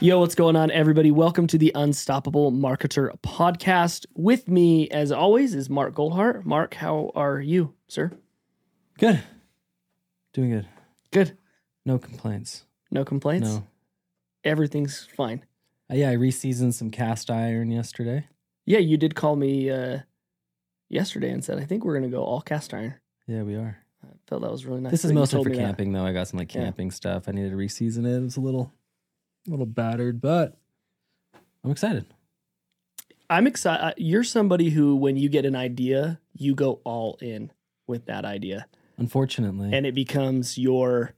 Yo, what's going on, everybody? Welcome to the Unstoppable Marketer podcast. With me, as always, is Mark Goldhart. Mark, how are you, sir? Good. Doing good. Good. No complaints. No complaints? No. Everything's fine. Yeah, I reseasoned some cast iron yesterday. Yeah, you did call me yesterday and said, I think we're going to go all cast iron. Yeah, we are. I felt that was really nice. This is that you mostly told for me that. camping, though. I got some camping stuff. I needed to reseason it. It was a little battered, but I'm excited. I'm excited. You're somebody who, when you get an idea, you go all in with that idea. Unfortunately. And it becomes your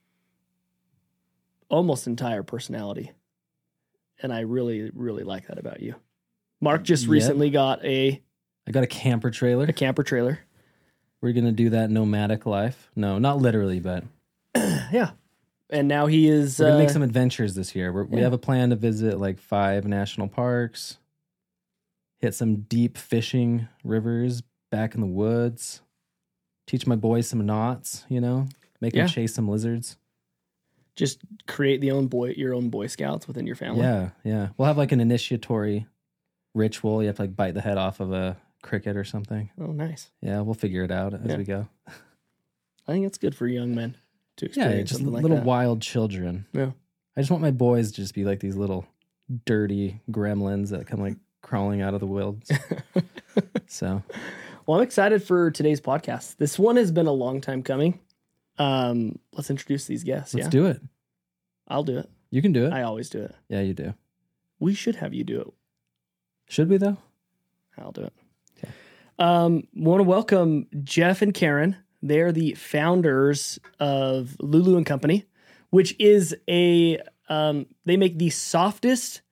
almost entire personality. And I really, really like that about you. Mark just recently got I got a camper trailer. a camper trailer. We're going to do that nomadic life. No, not literally, but Yeah. And now he is... we're going to make some adventures this year. We yeah. have a plan to visit 5 national parks, hit some deep fishing rivers back in the woods, teach my boys some knots, make them chase some lizards. just create your own Boy Scouts within your family. Yeah. We'll have an initiatory ritual. You have to bite the head off of a cricket or something. Oh, nice. Yeah, we'll figure it out as we go. I think it's good for young men to Yeah, experience just something like little that. wild children. Yeah. I just want my boys to just be like these little dirty gremlins that come crawling out of the woods. So, Well, I'm excited for today's podcast. This one has been a long time coming. Let's introduce these guests. let's do it. I'll do it. You can do it. I always do it. Yeah, you do. We should have you do it. Should we though? I'll do it. Okay. Want to welcome Jeff and Karen. They're the founders of Lulu and Company, which is they make the softest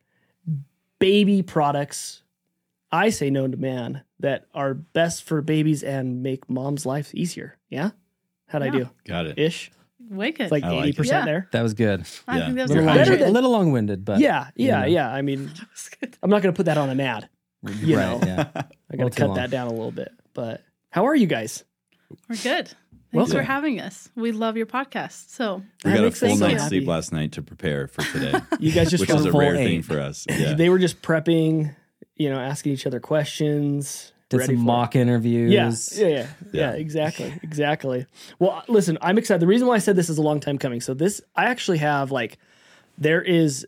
baby products, I say known to man, that are best for babies and make mom's life easier. Yeah? How'd I do? Got it. Ish? Way good. It's like I like 80% it. there. That was good. I Yeah. think that was You're better better A little long-winded, but Yeah. know. I mean, That was good. I'm not going to put that on an ad. You know. Yeah. I got Well, to too cut long. that down a little bit. But how are you guys? We're good. Thanks Welcome. for having us. We love your podcast. So We That got a makes full me so night's happy. sleep last night to prepare for today, You guys just which is a full rare 8. thing for us. Yeah. They were just prepping, asking each other questions. Did ready some for it. mock interviews. Yeah. Exactly. Well, listen, I'm excited. The reason why I said this is a long time coming. So I actually have there's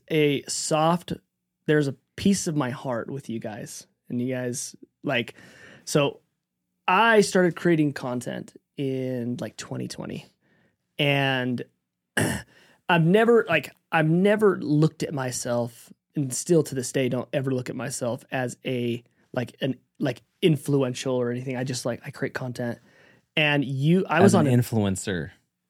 a piece of my heart with you guys, and you guys so I started creating content in 2020, and I've never looked at myself, and still to this day don't ever look at myself as an influential or anything. I just I create content. And I was on an influencer.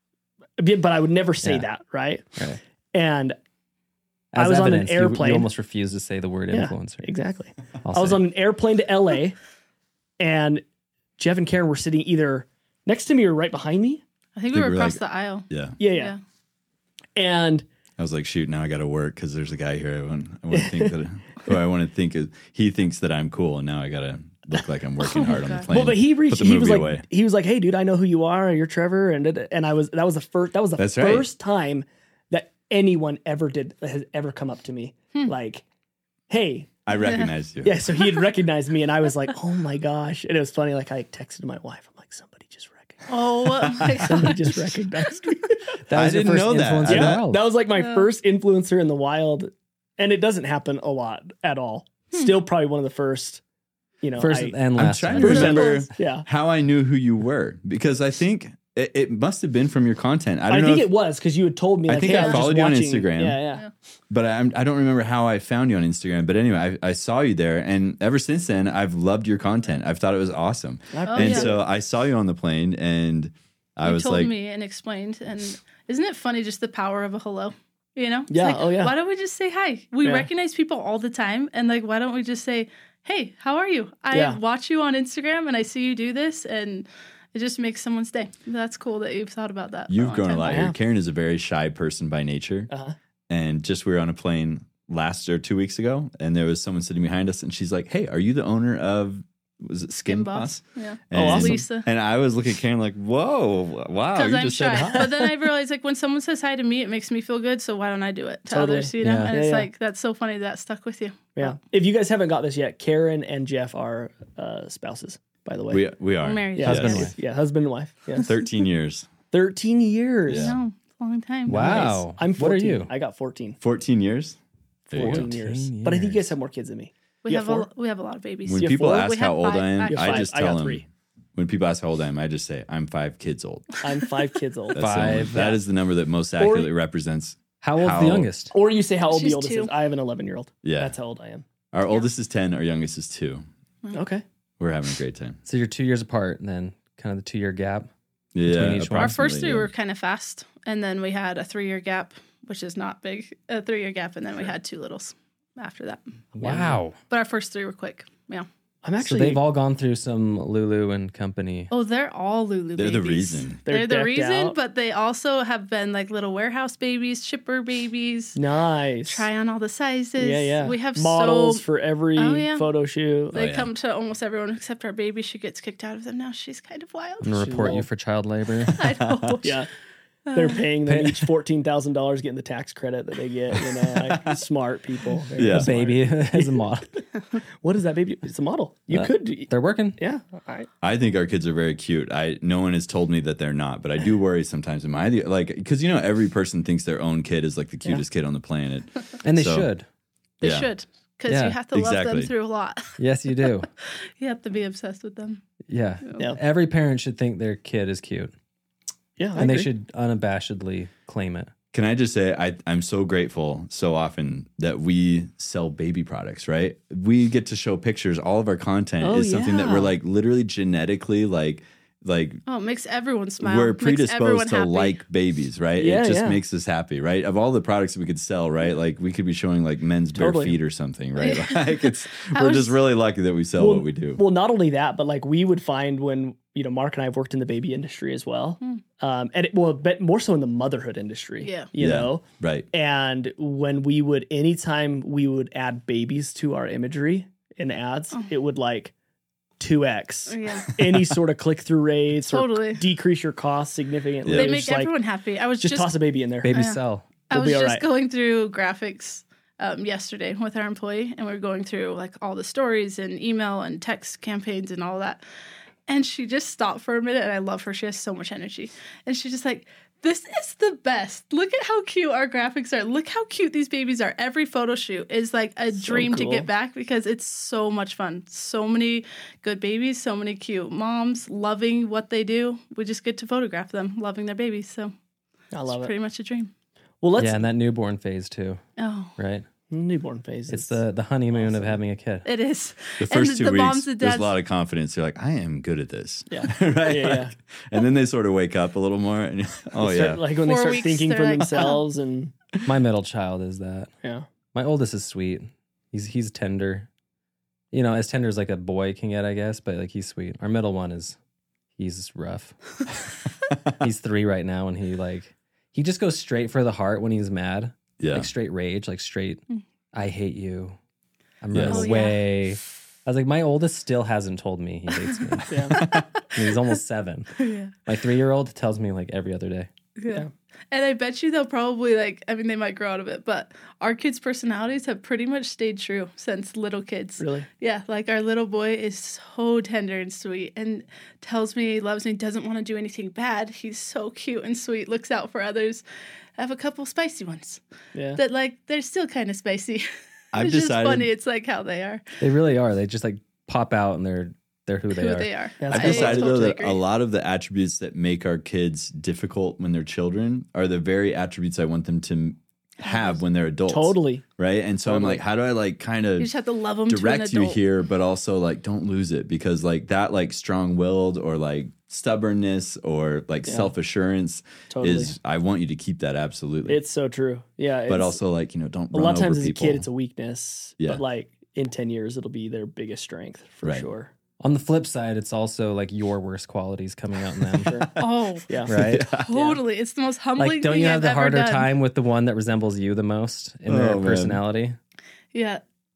but I would never say Yeah. that, right? Right. And As I was on an evidence, you airplane. almost refused to say the word Yeah, influencer. exactly. I'll I was say on it. an airplane to LA, and Jeff and Karen were sitting either next to me or right behind me. I think we think were we're across like- the aisle. Yeah. Yeah. And I was like, shoot, now I got to work because there's a guy here. I want to think that who I want to think is, he thinks that I'm cool, and now I got to look like I'm working hard on the God. plane. well, but he Put reached. the He was movie like, away. hey, dude, I know who you are. You're Trevor, and that was the first. That was the That's right. first time that anyone has ever come up to me like, hey. I recognize you. Yeah, so he had recognized me, and I was like, "Oh my gosh!" And it was funny. I texted my wife. I'm like, "Somebody just recognized. Oh my Somebody God. just recognized me." that I was your didn't first know that. influencer in the Yeah, world. that was my first influencer in the wild, and it doesn't happen a lot at all. Still, probably one of the first. First and I'm last. trying time. to First and remember last, yeah. how I knew who you were, because I think it must have been from your content. I I don't know think if- it was because you had told me. I think I was just followed you on watching- Instagram. Yeah. But I don't remember how I found you on Instagram. But anyway, I saw you there. And ever since then, I've loved your content. I've thought it was awesome. Oh, and yeah. so I saw you on the plane, and I You was told like, me and explained. And isn't it funny just the power of a hello? It's Yeah, oh, yeah. Why don't we just say hi? We Yeah. recognize people all the time. And why don't we just say, hey, how are you? I Yeah. watch you on Instagram and I see you do this. And it just makes someone's day. That's cool that you've thought about that. for you've long grown a time. lot I here. have. Karen is a very shy person by nature. Uh-huh. And just we were on a plane 2 weeks ago, and there was someone sitting behind us, and she's like, hey, are you the owner of was it Skin Boss? Yeah. And, awesome. Lisa. And I was looking at Karen like, whoa, wow, Because you I'm just said shy. hi. But then I realized, like, when someone says hi to me, it makes me feel good. So why don't I do it to Totally. others, you know? Yeah. And Yeah, it's yeah. like, that's so funny that stuck with you. Yeah. If you guys haven't got this yet, Karen and Jeff are spouses, by the way. We are. We're married. yeah, Husband and yes. wife. Yeah, husband and wife. Yes. 13 years. 13 years. Yeah. No, it's a long time. Wow. Nice. I'm 14. What are you? I got 14. 14 years? There you go. 14 years. 14 But I think you years. guys have more kids than me. We You have have four? we have a lot of babies. When You have people four? ask We how have old five, I am, actually. You have I five. just I tell got them. 3. When people ask how old I am, I just say I'm 5 kids old. I'm 5 kids old. That's the only- Five. that is the number that most accurately represents. How old's How- the youngest? Or you say how old She's the oldest 2. is. I have an 11-year-old. Yeah. That's how old I am. Our oldest is 10, our youngest is 2. Okay. We're having a great time. So you're 2 years apart, and then kind of the 2-year gap. Yeah. each one. Our first 3 approximately, were kind of fast. And then we had a 3-year gap, which is not big. A 3-year gap. And then we had 2 littles after that. Wow. But our first 3 were quick. Yeah. I'm So actually. they've all gone through some Lulu and company. Oh, they're all Lulu They're babies. the reason. They're the decked reason, out. but they also have been like little warehouse babies, shipper babies. Nice. Try on all the sizes. Yeah, yeah. We have models so for every Oh, yeah. photo shoot. they yeah. come to almost everyone except our baby. She gets kicked out of them now. She's kind of wild. I'm going to report you will. for child labor. I know. Yeah. They're paying them each $14,000 getting the tax credit that they get. You know, like smart people. Very Yeah. A smart. baby as a model. What is that baby? It's a model. You could. Do, They're working. yeah. All right. I think our kids are very cute. No one has told me that they're not, but I do worry sometimes. Am I like, because every person thinks their own kid is like the cutest kid on the planet. And they So- should. They Yeah. should. Because Yeah, you have to love them exactly. through a lot. Yes, you do. You have to be obsessed with them. Yeah. Yeah. Every parent should think their kid is cute. Yeah. And they should unabashedly claim it. Can I just say, I'm so grateful so often that we sell baby products, right? We get to show pictures. All of our content Oh, is something that yeah. we're like literally genetically like Oh, it makes everyone smile. we're Makes everyone predisposed to happy. like babies, right? Yeah, it just yeah. makes us happy, right? Of all the products that we could sell, right? Like we could be showing like men's bare Totally. feet or something, right? Like I we're was- just really lucky that we sell what we do. Well, not only that, but like we would find when Mark and I have worked in the baby industry as well, but more so in the motherhood industry. Yeah. you know, Right. and when anytime we would add babies to our imagery in ads, it would like 2x Yeah. any sort of click through rates Totally. or decrease your costs significantly. Yeah. They It was make just like, everyone happy. I was just toss a baby in there. Baby Yeah. sell. I We'll was be all just right. going through graphics yesterday with our employee, and we were going through like all the stories and email and text campaigns and all that. And she just stopped for a minute, and I love her. She has so much energy. And she's just like, this is the best. Look at how cute our graphics are. Look how cute these babies are. Every photo shoot is like a dream to cool. get back because it's so much fun. So many good babies, so many cute moms loving what they do. We just get to photograph them loving their babies. So I love it's it. pretty much a dream. Well, let's Yeah, and that newborn phase too, Oh, right? newborn phase. It's the honeymoon of having a kid. it is. The first 2 the weeks, moms and there's dads- a lot of confidence. You're like, I am good at this. yeah. right? Yeah, yeah. Like, and then they sort of wake up a little more. And oh, They yeah. start, like when they 4 start weeks, thinking they're for like, themselves and My middle child is that. yeah. My oldest is sweet. He's tender. As tender as like a boy can get, I guess, but like he's sweet. Our middle one he's rough. He's 3 right now, and he just goes straight for the heart when he's mad. Yeah. Like straight rage, like straight, I hate you. I'm Yes. running Oh, yeah. away. I was like, my oldest still hasn't told me he hates me. Yeah. I mean, he's almost 7. Yeah. My 3-year-old tells me like every other day. Yeah. And I bet you they'll probably they might grow out of it, but our kids' personalities have pretty much stayed true since little kids. Really? Yeah. Like our little boy is so tender and sweet and tells me he loves me, doesn't want to do anything bad. He's so cute and sweet, looks out for others. I have a couple spicy ones Yeah. that they're still kind of spicy. I've It's just decided- funny. It's like how they are. They really are. They just like pop out and they're who they Who are. they are. Yeah, I've I decided though totally that agree. a lot of the attributes that make our kids difficult when they're children are the very attributes I want them to have when they're adults. Totally. Right. And so I'm like, how do I like kind You of just have to love them to an direct you adult. here, but also like don't lose it because like that like strong willed or like stubbornness or like self assurance Totally. is I want you to keep that absolutely. It's so true. Yeah. but it's- also like, don't a run lot of times over as a people. kid, it's a weakness. Yeah. But like in 10 years, it'll be their biggest strength for Right. sure. On the flip side, it's also like your worst qualities coming out in them. Oh, Yeah. Right? totally. It's the most humbling Like, don't thing you have I've the ever harder done. time with the one that resembles you the most in their Oh, man. personality? Yeah.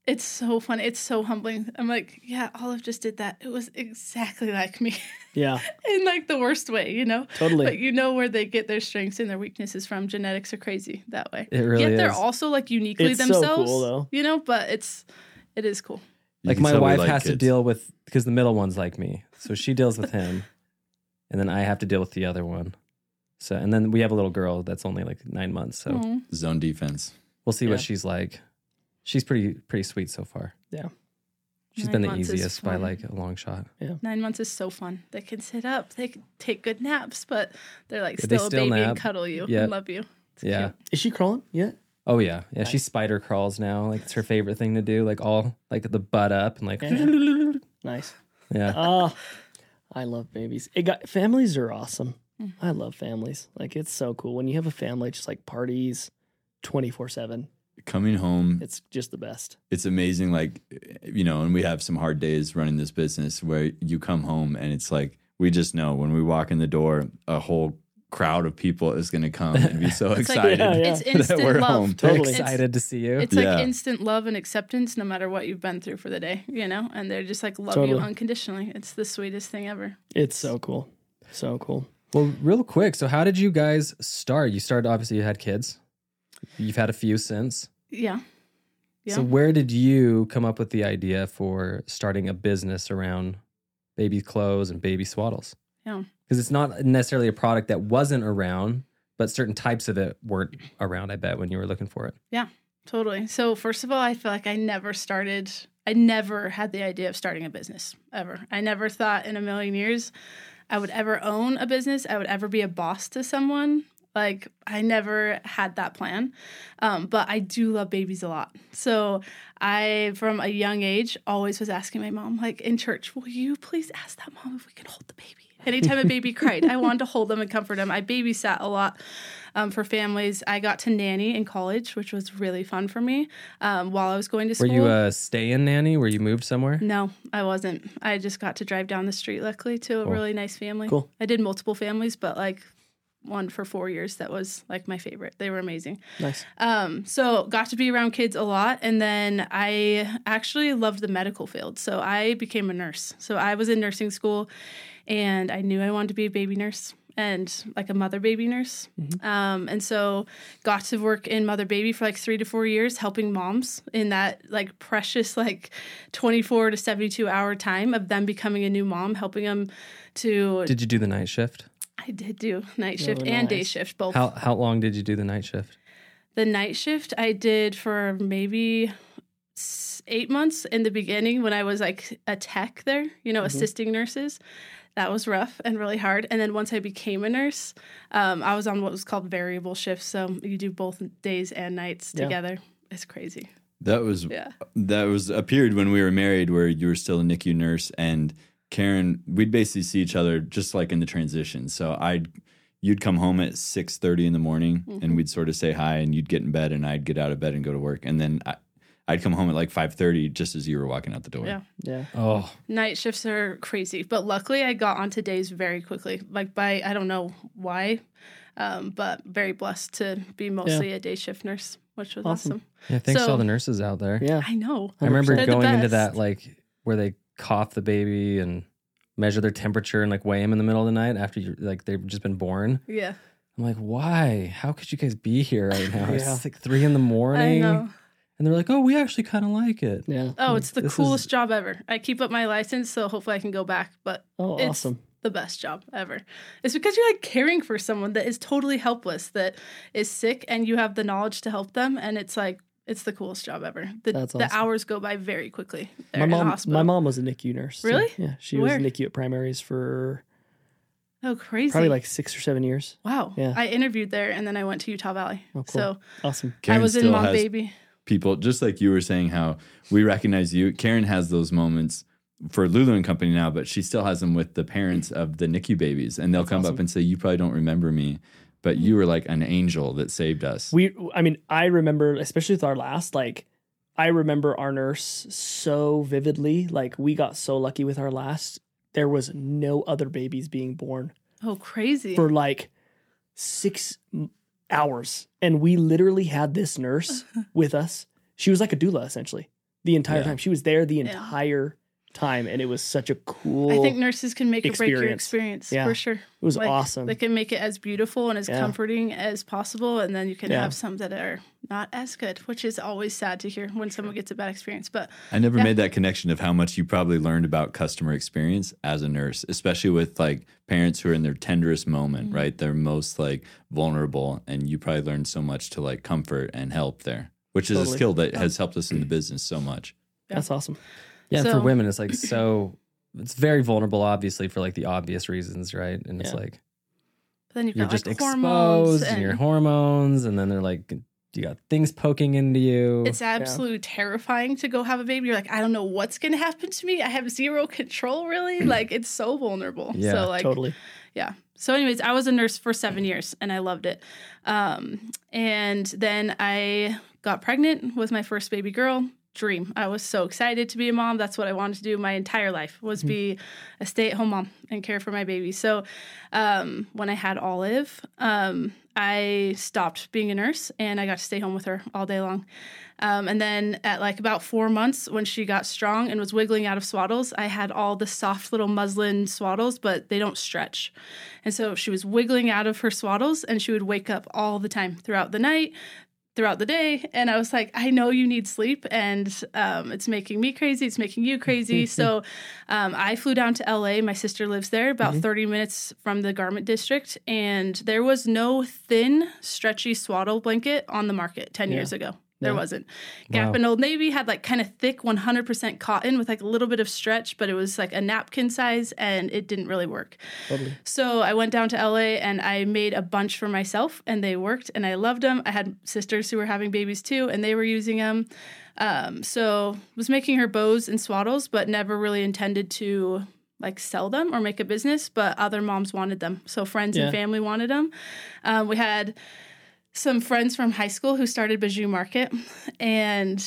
It's so funny. It's so humbling. I'm like, yeah, Olive just did that. It was exactly like me Yeah, in like the worst way, you know? totally. But you know where they get their strengths and their weaknesses from. Genetics are crazy that way. It really Yet they're is. also like uniquely It's so themselves. cool, though. You know, but it is cool. You Like can my tell we wife like has to kids. deal with, because the middle one's like me. So she deals with him. And then I have to deal with the other one. So, and then we have a little girl that's only like 9 months. So Aw. Zone defense. we'll see Yeah. what she's like. She's pretty sweet so far. Yeah. She's 9 been the months is easiest by fun. like a long shot. 9 months is so fun. They can sit up, they can take good naps, but they're like Yeah, they still a still baby nap. and cuddle you Yep. and love you. It's Yeah. cute. Is she crawling yet? Oh yeah. Yeah. She spider crawls now. Like it's her favorite thing to do. Like all like the butt up and like Yeah. Nice. yeah. Oh, I love babies. Families are awesome. I love families. Like it's so cool when you have a family, just like parties 24/7. Coming home, It's just the best. it's amazing. Like, you know, and we have some hard days running this business where you come home and it's like, we just know when we walk in the door, a whole crowd of people is going to come and be so It's like- excited Yeah. It's that instant we're love. home. They're Totally. excited to see you. It's like Yeah. instant love and acceptance no matter what you've been through for the day, you know? And they're just like love Totally. you unconditionally. It's the sweetest thing ever. It's so cool. So cool. Well, real quick. So how did you guys start? You started, obviously you had kids. You've had a few since. Yeah. So Yeah. where did you come up with the idea for starting a business around baby clothes and baby swaddles? Yeah. Because it's not necessarily a product that wasn't around, but certain types of it weren't around, I bet, when you were looking for it. Totally. So first of all, I feel like I never had the idea of starting a business ever. I never thought in a million years I would ever own a business. I would ever be a boss to someone. Like I never had that plan. But I do love babies a lot. So I, from a young age, always was asking my mom, like in church, will you please ask that mom if we can hold the baby? Anytime a baby cried, I wanted to hold them and comfort them. I babysat a lot for families. I got to nanny in college, which was really fun for me while I was going to Were school. you a stay-in nanny? Were you moved somewhere? No, I wasn't. I just got to drive down the street, luckily, to a Cool. really nice family. Cool. I did multiple families, but like one for 4 years that was like my favorite. They were amazing. Nice. So got to be around kids a lot. And then I actually loved the medical field. So I became a nurse. So I was in nursing school and I knew I wanted to be a baby nurse and like a mother baby nurse. And so got to work in mother baby for like 3 to 4 years, helping moms in that like precious, like 24 to 72 hour time of them becoming a new mom, helping them to, Did you do the night shift? I did do night shift Oh, and day nice. shift, both. How long did you do the night shift? The night shift I did for maybe 8 months in the beginning when I was like a tech there, you know, assisting nurses. That was rough and really hard. And then once I became a nurse, I was on what was called variable shifts. So you do both days and nights Yeah. together. It's crazy. That was a period when we were married where you were still a NICU nurse and Karen, we'd basically see each other just like in the transition. So you'd come home at 6:30 in the morning and we'd sort of say hi and you'd get in bed and I'd get out of bed and go to work. And then I'd come home at like 5:30 just as you were walking out the door. Yeah. Yeah. Oh, Night shifts are crazy. But luckily I got onto days very quickly. Like by, I don't know why, but very blessed to be mostly a day shift nurse, which was Awesome. awesome. yeah. Thanks to So- all the nurses out there. Yeah. I know. I remember 100%. They're the going into best. that like where they cough the baby and measure their temperature and like weigh them in the middle of the night after you like they've just been born. Yeah. I'm like, why? How could you guys be here right now? Yeah. It's like 3 a.m. I know. And they're like, oh, we actually kind of like it. Yeah. Oh, it's the This is- coolest job ever. I keep up my license, so hopefully I can go back. But Oh, it's awesome. the best job ever. It's because you're like caring for someone that is totally helpless, that is sick, and you have the knowledge to help them. And it's like, it's the coolest job ever. That's The awesome. hours go by very quickly there My in the mom, hospital. my mom was a NICU nurse. too. Really? Yeah. She Where? was a NICU at primaries for Oh, crazy. probably like 6 or 7 years. wow. Yeah. I interviewed there, and then I went to Utah Valley. Oh, cool. So Awesome. Karen I was in still Mom has Baby. people, just like you were saying, how we recognize you. Karen has those moments for Lulu and Company now, but she still has them with the parents of the NICU babies. And they'll come up awesome. and say, you probably don't remember me, but you were like an angel that saved us. I remember, especially with our last, like, I remember our nurse so vividly. Like, we got so lucky with our last. There was no other babies being born Oh, crazy. for like 6 hours. And we literally had this nurse with us. She was like a doula, essentially. the entire Yeah. time. She was there the entire time, and it was such a cool. I think nurses can make or break your experience Yeah. for sure. It was Like, awesome. They can make it as beautiful and as Yeah. comforting as possible, and then you can Yeah. have some that are not as good, which is always sad to hear when someone gets a bad experience. But I never made that connection of how much you probably learned about customer experience as a nurse, especially with like parents who are in their tenderest moment, right? They're most like vulnerable, and you probably learned so much to like comfort and help there, which is a Totally. skill that has helped us in the business so much. That's awesome. Yeah, and So- for women, it's like it's very vulnerable, obviously, for like the obvious reasons, right? And it's Yeah. like then you've you're got just like hormones, exposed and your hormones, and then they're like, you got things poking into you. it's absolutely terrifying to go have a baby. You're like, I don't know what's going to happen to me. I have zero control, really. Like, it's so vulnerable. Yeah, so, like, Totally. yeah. So, anyways, I was a nurse for 7 years and I loved it. And then I got pregnant with my first baby girl. Dream. I was so excited to be a mom. That's what I wanted to do my entire life, was be a stay-at-home mom and care for my baby. So when I had Olive, I stopped being a nurse and I got to stay home with her all day long. And then at like about 4 months, when she got strong and was wiggling out of swaddles, I had all the soft little muslin swaddles, but they don't stretch. And so she was wiggling out of her swaddles and she would wake up all the time throughout the night, throughout the day. And I was like, I know you need sleep, and it's making me crazy. It's making you crazy. So I flew down to LA. My sister lives there, about 30 minutes from the garment district. And there was no thin, stretchy swaddle blanket on the market 10 years ago. There wasn't. Gap Wow. and Old Navy had like kind of thick 100% cotton with like a little bit of stretch, but it was like a napkin size and it didn't really work. Totally. So I went down to LA and I made a bunch for myself, and they worked and I loved them. I had sisters who were having babies too, and they were using them. So was making her bows and swaddles, but never really intended to like sell them or make a business, but other moms wanted them. So friends and family wanted them. We had some friends from high school who started Bijou Market. And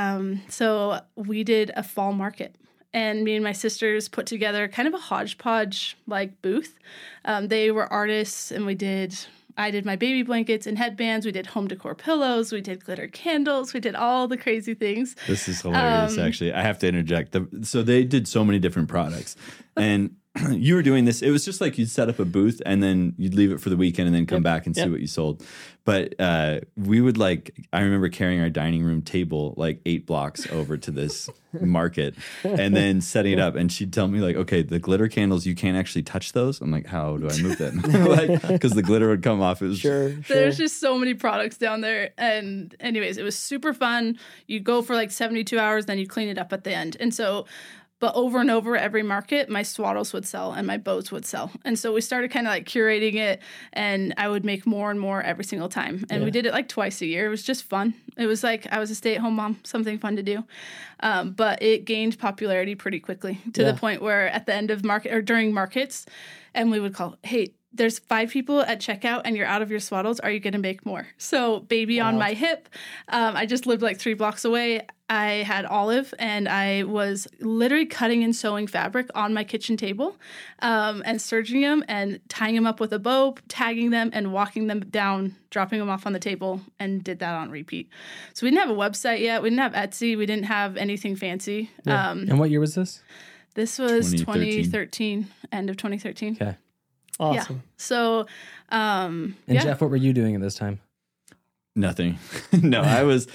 so we did a fall market. And me and my sisters put together kind of a hodgepodge like booth. They were artists, and I did my baby blankets and headbands. We did home decor pillows. We did glitter candles. We did all the crazy things. This is hilarious, actually. I have to interject. So they did so many different products. And you were doing this. It was just like you'd set up a booth and then you'd leave it for the weekend and then come back and see what you sold. But we would I remember carrying our dining room table like 8 blocks over to this market and then setting it up. And she'd tell me like, okay, the glitter candles, you can't actually touch those. I'm like, how do I move them? Because the glitter would come off. It was Sure. There's just so many products down there. And anyways, it was super fun. You go for like 72 hours, then you clean it up at the end. And so, but over and over every market, my swaddles would sell and my bows would sell. And so we started kind of like curating it, and I would make more and more every single time. And we did it like twice a year. It was just fun. It was like I was a stay-at-home mom, something fun to do. But it gained popularity pretty quickly to the point where at the end of market or during markets, Emily would call, hey, there's 5 people at checkout and you're out of your swaddles. Are you going to make more? So baby on my hip. I just lived like 3 blocks away. I had Olive, and I was literally cutting and sewing fabric on my kitchen table and serging them and tying them up with a bow, tagging them and walking them down, dropping them off on the table, and did that on repeat. So we didn't have a website yet. We didn't have Etsy. We didn't have anything fancy. And what year was this? This was 2013. 2013, end of 2013. Okay. Awesome. Yeah. So, And Jeff, what were you doing at this time? Nothing. No, I was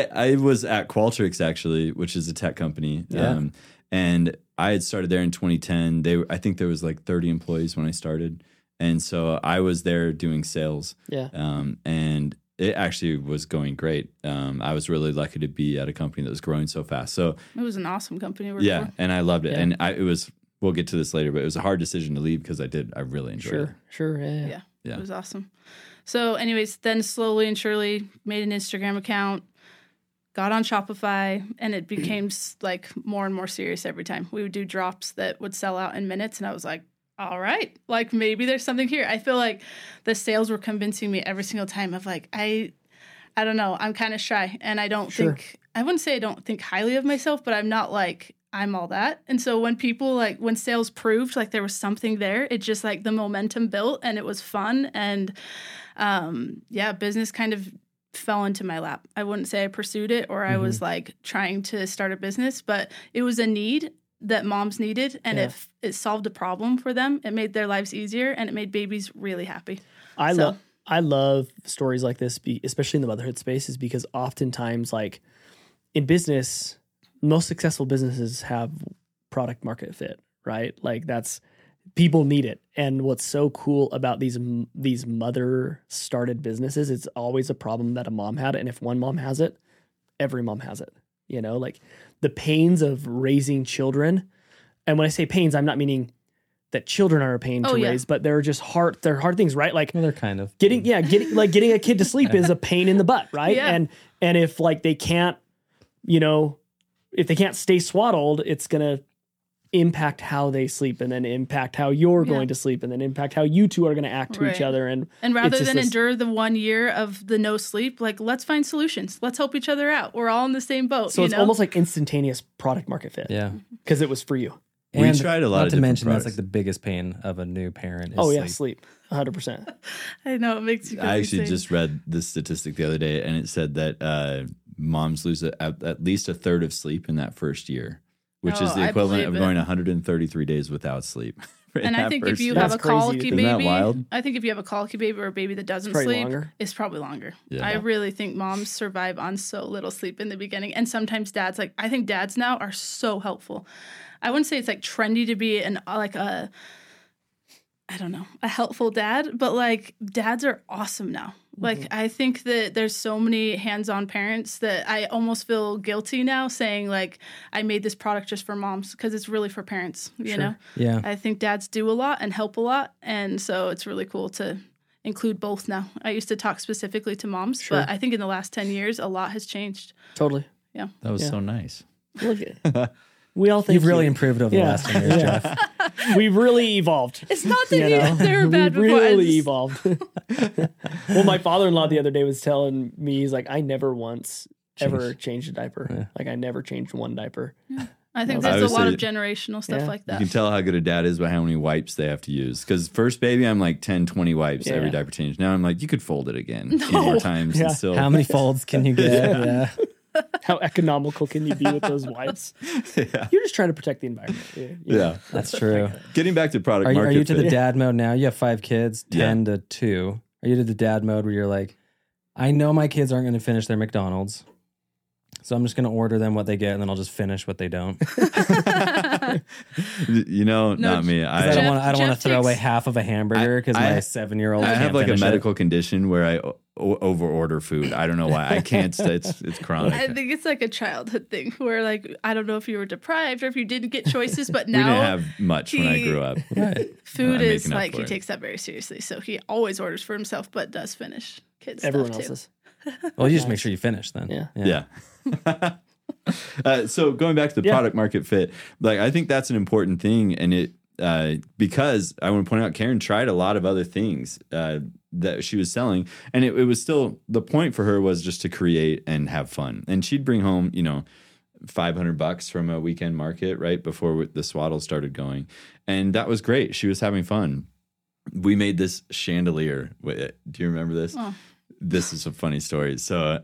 at Qualtrics actually, which is a tech company. Yeah. And I had started there in 2010. I think there was like 30 employees when I started. And so I was there doing sales. Yeah. And it actually was going great. I was really lucky to be at a company that was growing so fast. So it was an awesome company to work yeah, for. and I loved it. Yeah. And it was, we'll get to this later, but it was a hard decision to leave because I really enjoyed it. Sure. Yeah. Yeah. Yeah. It was awesome. So anyways, then slowly and surely made an Instagram account, got on Shopify, and it became like more and more serious every time. We would do drops that would sell out in minutes, and I was like, all right, like maybe there's something here. I feel like the sales were convincing me every single time of like, I don't know, I'm kind of shy, and I don't think, I wouldn't say I don't think highly of myself, but I'm not like, I'm all that. And so when when sales proved like there was something there, it just like the momentum built and it was fun. And business kind of fell into my lap. I wouldn't say I pursued it or I was like trying to start a business, but it was a need that moms needed, and it solved a problem for them. It made their lives easier, and it made babies really happy. I love stories like this, especially in the motherhood space, is because oftentimes, like in business, most successful businesses have product market fit, right? Like that's people need it. And what's so cool about these mother started businesses, it's always a problem that a mom had. And if one mom has it, every mom has it, you know, like the pains of raising children. And when I say pains, I'm not meaning that children are a pain to raise, but they're just hard things, right? Like Well, they're kind of getting a kid to sleep is a pain in the butt, right? Yeah. And if like they can't, you know, if they can't stay swaddled, it's gonna impact how they sleep, and then impact how you're going to sleep, and then impact how you two are going to act to each other. And rather than endure the 1 year of the no sleep, like let's find solutions. Let's help each other out. We're all in the same boat. So it's almost like instantaneous product market fit. Yeah. Because it was for you. We tried a lot not of to different mention products. that's like the biggest pain of a new parent. Is Sleep. 100%. I know it makes you. I actually just read this statistic the other day, and it said that moms lose at least a third of sleep in that first year, which is the equivalent of going 133 days without sleep. And I think if you year. have a That's crazy. colicky Isn't baby, that wild? I think if you have a colicky baby or a baby that doesn't probably sleep, longer. it's probably longer. Yeah. I really think moms survive on so little sleep in the beginning, and sometimes dads. Like I think dads now are so helpful. I wouldn't say it's like trendy to be a helpful dad, but like dads are awesome now. Like I think that there's so many hands-on parents that I almost feel guilty now saying like I made this product just for moms, because it's really for parents, you know? Yeah. I think dads do a lot and help a lot, and so it's really cool to include both now. I used to talk specifically to moms, but I think in the last 10 years a lot has changed. Totally. Yeah. That was so nice. Look at we all think You've really improved over the last 10 years, Jeff. We've really evolved. It's not that You know? they were bad we before. really evolved. Well, my father-in-law the other day was telling me, he's like, I never once ever changed a diaper. Yeah. Like I never changed one diaper. I think I there's would a lot say- of generational stuff like You that. can tell how good a dad is by how many wipes they have to use. Because first baby, I'm like 10, 20 wipes every Yeah. diaper change. Now I'm like, you could fold it again a few more times Yeah. and still. How many folds can you get? Yeah. How economical can you be with those wipes? You're just trying to protect the environment. Yeah. That's true. Getting back to product Are market you to fit. the dad mode now? You have 5 kids, 10 to 2. Are you to the dad mode where you're like, I know my kids aren't going to finish their McDonald's, so I'm just going to order them what they get, and then I'll just finish what they don't. You know, not me. I don't want to Jeff throw away takes- half of a hamburger because I- my 7-year-old. I have can't like a finish it. medical condition where I over order food. I don't know why. I can't. It's chronic. I think it's like a childhood thing where, like, I don't know if you were deprived or if you didn't get choices, but we didn't now have much when I grew up. Right. food I'm is making up like for he it. takes that very seriously. So he always orders for himself, but does finish kids' Everyone stuff too. else's. Well, you just make sure you finish then. Yeah. Yeah. So going back to the product market fit, like I think that's an important thing, and it because I want to point out Karen tried a lot of other things that she was selling, and it was still the point for her was just to create and have fun, and she'd bring home $500 from a weekend market right before the swaddle started going, and that was great. She was having fun. We made this chandelier. Do you remember this? Oh. This is a funny story. So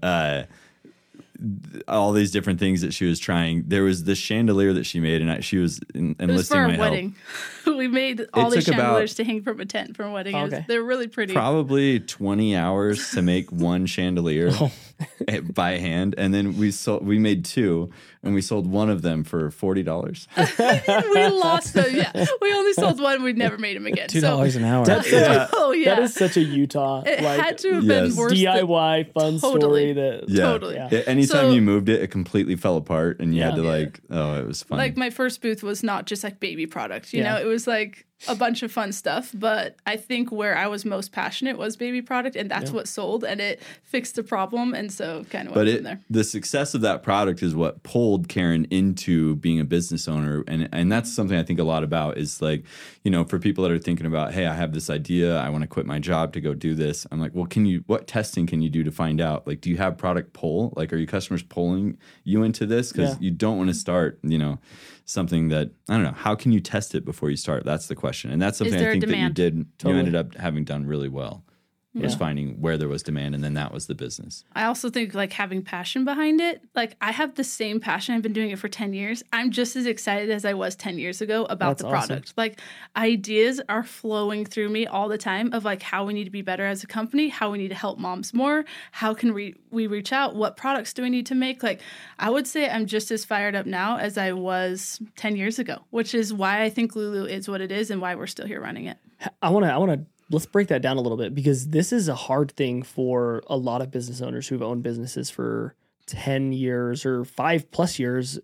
all these different things that she was trying. There was this chandelier that she made, and she was It was enlisting for my a help. wedding. We made all these took about- chandeliers to hang from a tent for a wedding. Okay. They're really pretty. Probably 20 hours to make one chandelier Oh. by hand, and then we made 2, and we sold one of them for $40. We lost them. Yeah, we only sold one. We never made them again. $2 an hour. That's such a, Oh yeah, that is such a Utah it like had to have yes. been worse. than- DIY fun Totally. story that Yeah. Totally. Yeah. Anytime So- you moved it, it completely fell apart, and you had to Yeah. it was fun. Like my first booth was not just like baby product, you Yeah. know, it was like a bunch of fun stuff. But I think where I was most passionate was baby product, and that's what sold, and it fixed the problem, and so kind of went from there. the success of that product is what pulled Karen into being a business owner, and that's something I think a lot about is like, for people that are thinking about, hey, I have this idea, I want to quit my job to go do this. I'm like, well, what testing can you do to find out? Like, do you have product pull? Like, are your customers pulling you into this? Because you don't want to start, something that, I don't know, how can you test it before you start? That's the question. And that's something I there a think that you demand? did. Totally. You ended up having done really well. was finding where there was demand, and then that was the business. I also think like having passion behind it. Like I have the same passion. I've been doing it for 10 years. I'm just as excited as I was 10 years ago about the product. Like ideas are flowing through me all the time of like how we need to be better as a company, how we need to help moms more, how can we reach out, what products do we need to make? Like I would say I'm just as fired up now as I was 10 years ago, which is why I think Lulu is what it is and why we're still here running it. I want to let's break that down a little bit, because this is a hard thing for a lot of business owners who've owned businesses for 10 years or 5+ years.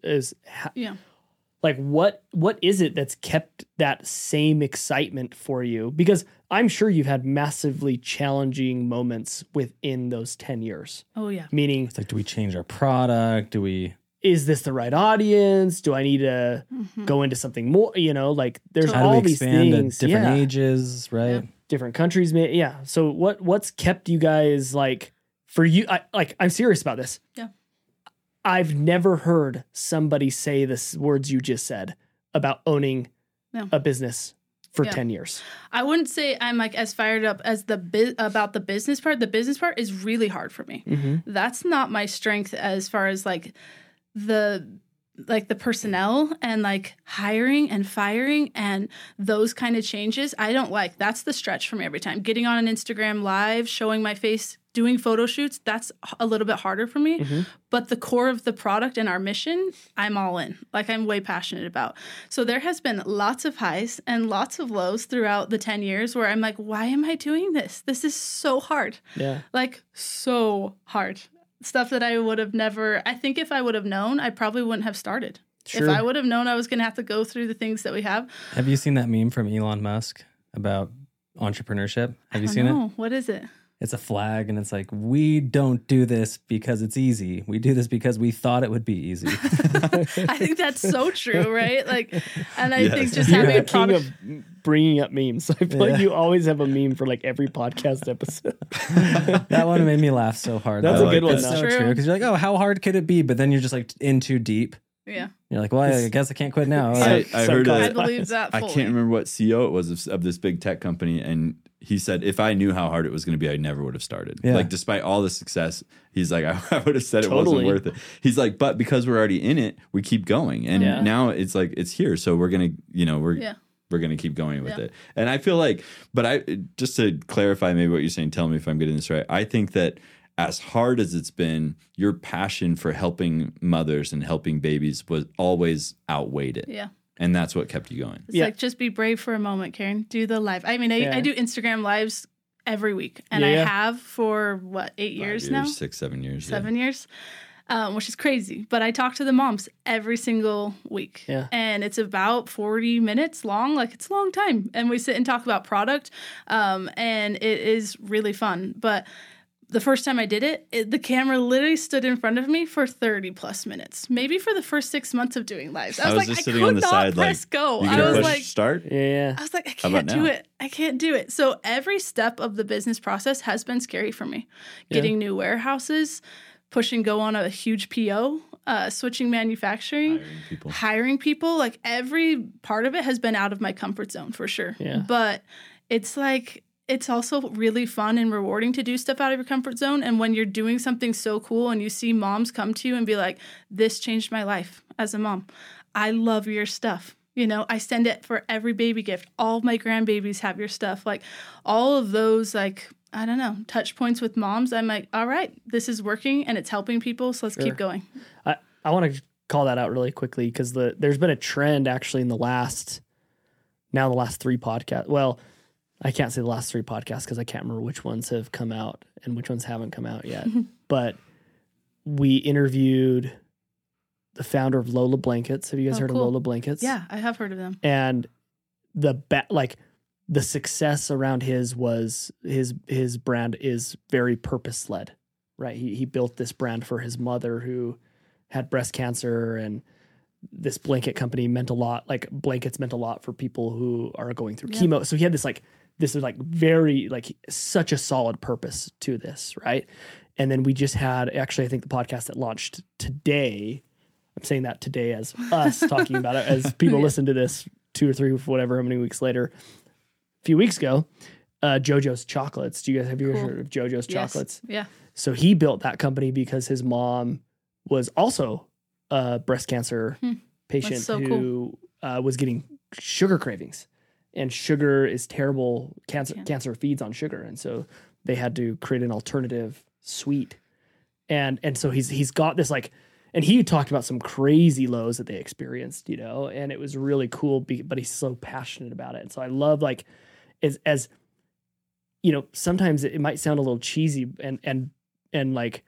Like what is it that's kept that same excitement for you? Because I'm sure you've had massively challenging moments within those 10 years. Oh yeah. Meaning, It's like, do we change our product? is this the right audience? Do I need to go into something more? You know, like there's How do all we these expand things. to different ages, right? Yeah. Different countries. Yeah. So what's kept you guys like, for you? I'm serious about this. Yeah. I've never heard somebody say the words you just said about owning a business for 10 years. I wouldn't say I'm like as fired up as about the business part. The business part is really hard for me. That's not my strength as far as like the personnel and like hiring and firing and those kind of changes. I don't like, that's the stretch for me every time. Getting on an Instagram live, showing my face, doing photo shoots, that's a little bit harder for me. But the core of the product and our mission, I'm all in. Like I'm way passionate about. So there has been lots of highs and lots of lows throughout the 10 years where I'm like, why am I doing this? This is so hard. Yeah. Like so hard. Stuff that I would have never, I think if I would have known, I probably wouldn't have started. Sure. If I would have known I was going to have to go through the things that we have. Have you seen that meme from Elon Musk about entrepreneurship? Have you seen it? What is it? It's a flag, and it's like, we don't do this because it's easy. We do this because we thought it would be easy. I think that's so true, right? Like, and I Yes. think just You're having the a king product. of bringing up memes. I feel like you always have a meme for like every podcast episode. That one made me laugh so hard. That's though. a good one, It's though. so True. true. Because you're like, oh, how hard could it be? But then you're just like in too deep. Yeah. You're like, well, I guess I can't quit now. I heard I a, believe that I fully. can't remember what CEO it was of this big tech company, and he said, if I knew how hard it was going to be, I never would have started. Yeah. Like, despite all the success, he's like, I would have said it Totally. wasn't worth it. He's like, but because we're already in it, we keep going. And Yeah. now it's like, it's here. So we're going to, we're going to keep going with it. And I feel like, but just to clarify maybe what you're saying, tell me if I'm getting this right. I think that as hard as it's been, your passion for helping mothers and helping babies was always outweighed it. Yeah. And that's what kept you going. It's like, just be brave for a moment, Karen. Do the live. I mean, Yeah. I do Instagram lives every week. And I have for, 8 years now? 6, 7 years. 7 years, which is crazy. But I talk to the moms every single week. Yeah. And it's about 40 minutes long. Like, it's a long time. And we sit and talk about product. And it is really fun. But the first time I did it, the camera literally stood in front of me for 30 plus minutes. Maybe for the first 6 months of doing lives. I was like, just I sitting could on the not side, press like, go. you I gonna was push like, start? Yeah. I was like, I How about can't do now? it. I can't do it. So every step of the business process has been scary for me. Getting new warehouses, push and go on a huge PO, switching manufacturing, hiring people. Like every part of it has been out of my comfort zone for sure. Yeah. But it's like, it's also really fun and rewarding to do stuff out of your comfort zone. And when you're doing something so cool and you see moms come to you and be like, this changed my life as a mom. I love your stuff. You know, I send it for every baby gift. All of my grandbabies have your stuff. Like all of those, like, I don't know, touch points with moms. I'm like, all right, this is working and it's helping people. So let's keep going. I want to call that out really quickly because there's been a trend actually in the last 3 podcasts. Well, I can't say the last 3 podcasts because I can't remember which ones have come out and which ones haven't come out yet. But we interviewed the founder of Lola Blankets. Have you guys heard cool. of Lola Blankets? Yeah, I have heard of them. And the success around his brand is very purpose led, right? He built this brand for his mother who had breast cancer, and this blanket company meant a lot. Like blankets meant a lot for people who are going through chemo. So he had this is very such a solid purpose to this, right? And then we just had actually I think the podcast that launched today. I'm saying that today as us talking about it as people listen to this 2 or 3 whatever how many weeks later. A few weeks ago, JoJo's Chocolates. Do you guys have you Cool. heard of JoJo's Yes. Chocolates? Yeah. So he built that company because his mom was also a breast cancer patient That's so who was getting sugar cravings, and sugar is terrible. Cancer feeds on sugar, and so they had to create an alternative sweet. And so he's got this like, and he talked about some crazy lows that they experienced, you know, and it was really cool. But he's so passionate about it, and so I love like as you know, sometimes it might sound a little cheesy and like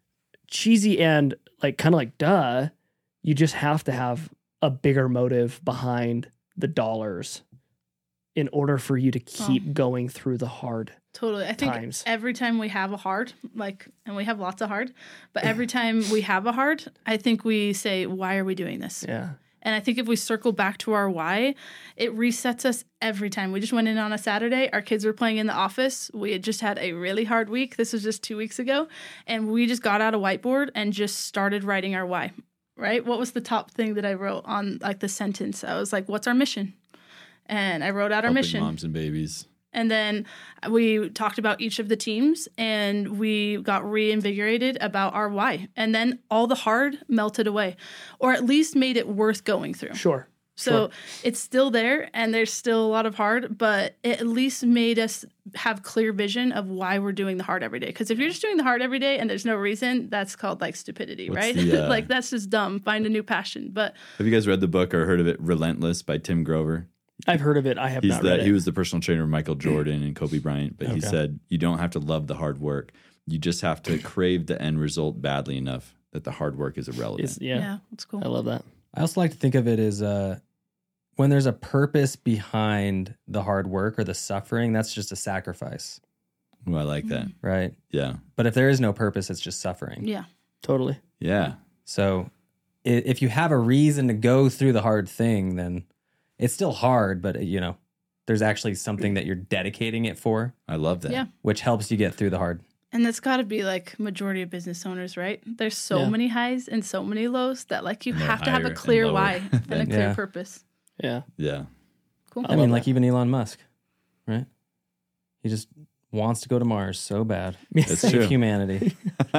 cheesy and like kind of like duh, you just have to have a bigger motive behind the dollars in order for you to keep going through the hard Totally. I think times. every time we have a hard, and we have lots of hard, but every time we have a hard, I think we say, why are we doing this? Yeah. And I think if we circle back to our why, it resets us every time. We just went in on a Saturday. Our kids were playing in the office. We had just had a really hard week. This was just 2 weeks ago. And we just got out a whiteboard and just started writing our why, right? What was the top thing that I wrote on like the sentence? I was like, what's our mission? And I wrote out our Helping mission. moms and babies. And then we talked about each of the teams and we got reinvigorated about our why. And then all the hard melted away, or at least made it worth going through. Sure. So it's still there and there's still a lot of hard, but it at least made us have clear vision of why we're doing the hard every day. Because if you're just doing the hard every day and there's no reason, that's called like stupidity, What's right? the, like that's just dumb. Find a new passion. But Have you guys read the book or heard of it, Relentless by Tim Grover? I've heard of it. I have He's not read it. He was the personal trainer of Michael Jordan and Kobe Bryant, but he Okay. said you don't have to love the hard work. You just have to crave the end result badly enough that the hard work is irrelevant. Yeah. it's cool. I love that. I also like to think of it as when there's a purpose behind the hard work or the suffering, that's just a sacrifice, Ooh, I like that. right? Yeah. But if there is no purpose, it's just suffering. Yeah. Totally. Yeah. So if you have a reason to go through the hard thing, then it's still hard, but you know, there's actually something that you're dedicating it for, I love that. Yeah. which helps you get through the hard. And that's got to be like majority of business owners, right? There's so Yeah. many highs and so many lows that like you And they're have to have higher a and clear lower why and a than- clear Yeah. purpose. Yeah. Yeah. Cool. I mean, love like that. even Elon Musk, right? He just wants to go to Mars so bad. That's Save true. humanity.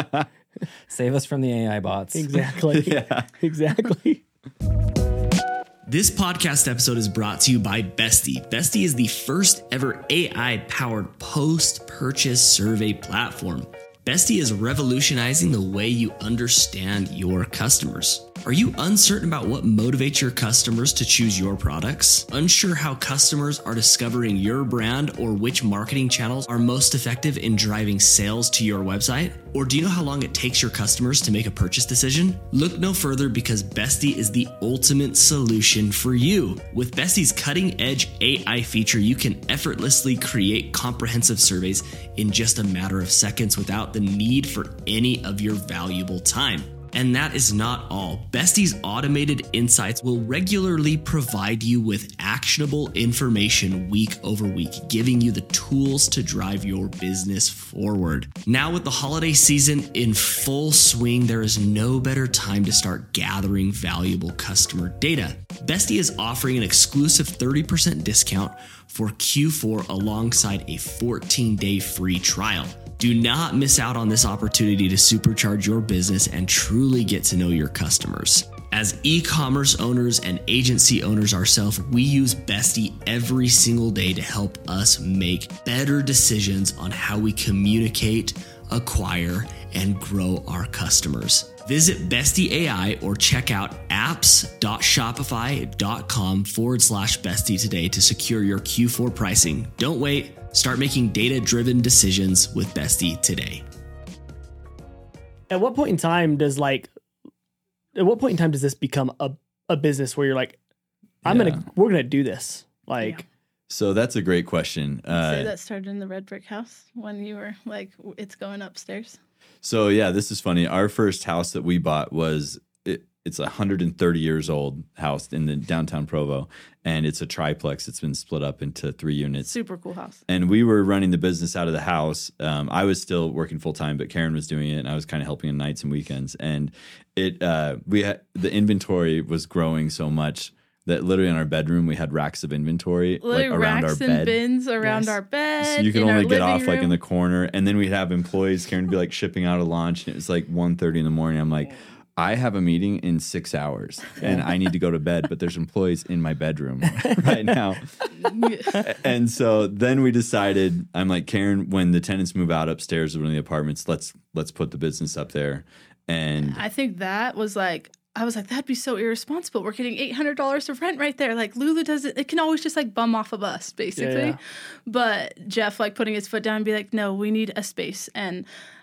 Save us from the AI bots. Exactly. Yeah. Exactly. This podcast episode is brought to you by Bestie. Bestie is the first ever AI-powered post-purchase survey platform. Bestie is revolutionizing the way you understand your customers. Are you uncertain about what motivates your customers to choose your products? Unsure how customers are discovering your brand or which marketing channels are most effective in driving sales to your website? Or do you know how long it takes your customers to make a purchase decision? Look no further because Bestie is the ultimate solution for you. With Bestie's cutting-edge AI feature, you can effortlessly create comprehensive surveys in just a matter of seconds without the need for any of your valuable time. And that is not all. Bestie's automated insights will regularly provide you with actionable information week over week, giving you the tools to drive your business forward. Now, with the holiday season in full swing, there is no better time to start gathering valuable customer data. Bestie is offering an exclusive 30% discount for Q4 alongside a 14-day free trial. Do not miss out on this opportunity to supercharge your business and truly get to know your customers. As e-commerce owners and agency owners ourselves, we use Bestie every single day to help us make better decisions on how we communicate, acquire, and grow our customers. Visit Bestie AI or check out apps.shopify.com/bestie today to secure your Q4 pricing. Don't wait. Start making data-driven decisions with Bestie today. At what point in time does this become a business where you're like, we're gonna do this? Like, So that's a great question. Say that started in the red brick house when you were like, it's going upstairs. So yeah, this is funny. Our first house that we bought it's a 130 years old house in the downtown Provo, and it's a triplex. It's been split up into 3 units. Super cool house. And we were running the business out of the house. I was still working full time, but Karen was doing it, and I was kind of helping on nights and weekends. And the inventory was growing so much that literally in our bedroom we had racks of inventory Literally like around our racks and bed. bins around Nice. our bed. So you could in our only get living off like in room. the corner, and then we'd have employees. Karen would be like shipping out of lunch, and it was like 1:30 in the morning. I'm like, I have a meeting in 6 hours, and I need to go to bed. But there's employees in my bedroom right now, and so then we decided. I'm like, Karen, when the tenants move out upstairs of one of the apartments, let's put the business up there. And I think that was like, I was like, that'd be so irresponsible. We're getting $800 of rent right there. Like Lulu doesn't, it can always just like bum off a bus, basically. Yeah. But Jeff like putting his foot down and be like, no, we need a space. And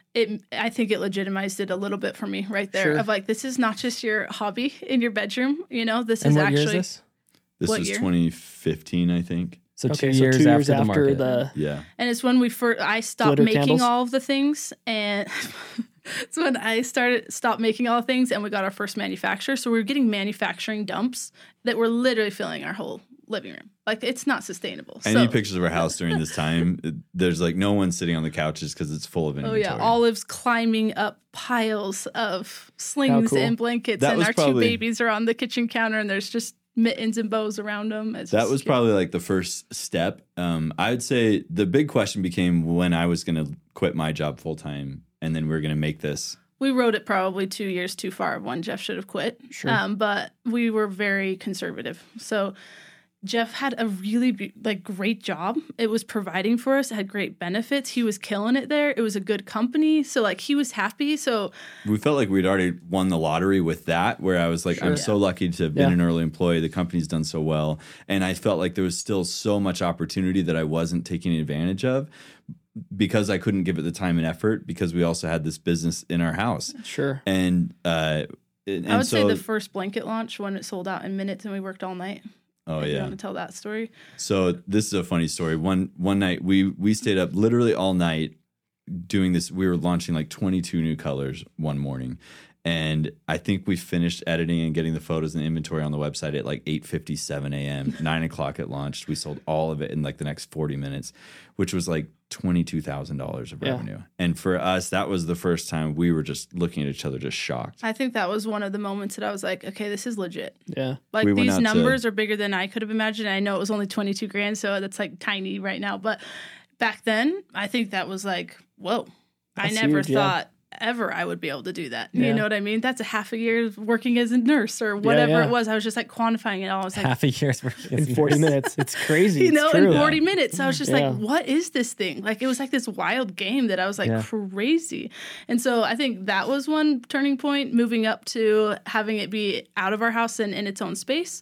I think it legitimized it a little bit for me right there Sure. of like, this is not just your hobby in your bedroom. You know, this And is what actually, year is this? this What was year? 2015, I think. So Okay, 2 years, 2 years after the after market. the Yeah. and it's when I stopped Glitter making candles? all of the things, and it's when I stopped making all the things, and we got our first manufacturer. So we were getting manufacturing dumps that were literally filling our whole living room. Like it's not sustainable. I need pictures of our house during this time. There's like no one sitting on the couches because it's full of Oh inventory. yeah, Olive's climbing up piles of slings cool. and blankets, That and was our probably- two babies are on the kitchen counter, and there's just mittens and bows around them. It's That just- was probably like the first step. I would say the big question became when I was going to quit my job full time, and then we were going to make this. We wrote it probably 2 years too far when Jeff should have quit. Sure. But we were very conservative. So Jeff had a really great job. It was providing for us. It had great benefits. He was killing it there. It was a good company. So like he was happy. So We felt like we'd already won the lottery with that, where I was like, I'm so lucky to have been Yeah. an early employee. The company's done so well. And I felt like there was still so much opportunity that I wasn't taking advantage of because I couldn't give it the time and effort because we also had this business in our house. sure. I would say so- the first blanket launch when it sold out in minutes and we worked all night. Oh You yeah. want to tell that story? So this is a funny story. One night we stayed up literally all night doing this. We were launching like 22 new colors one morning. And I think we finished editing and getting the photos and inventory on the website at like 8:57 a.m. 9 o'clock it launched. We sold all of it in like the next 40 minutes, which was like $22,000 of Yeah. revenue. And for us, that was the first time we were just looking at each other, just shocked. I think that was one of the moments that I was like, okay, this is legit. Yeah. Like We went these out to- numbers are bigger than I could have imagined. I know it was only 22 grand, so that's like tiny right now. But back then, I think that was like, whoa. I That's never huge, yeah. thought ever I would be able to do that. Yeah. You know what I mean? That's a half a year working as a nurse or whatever yeah. it was. I was just like quantifying it all. I was like, Half a year's worth In 40 minutes. It's crazy. you know, it's in true. 40 minutes. I was just Yeah. like, what is this thing? Like, it was like this wild game that I was like, Yeah. crazy. And so I think that was one turning point, moving up to having it be out of our house and in its own space.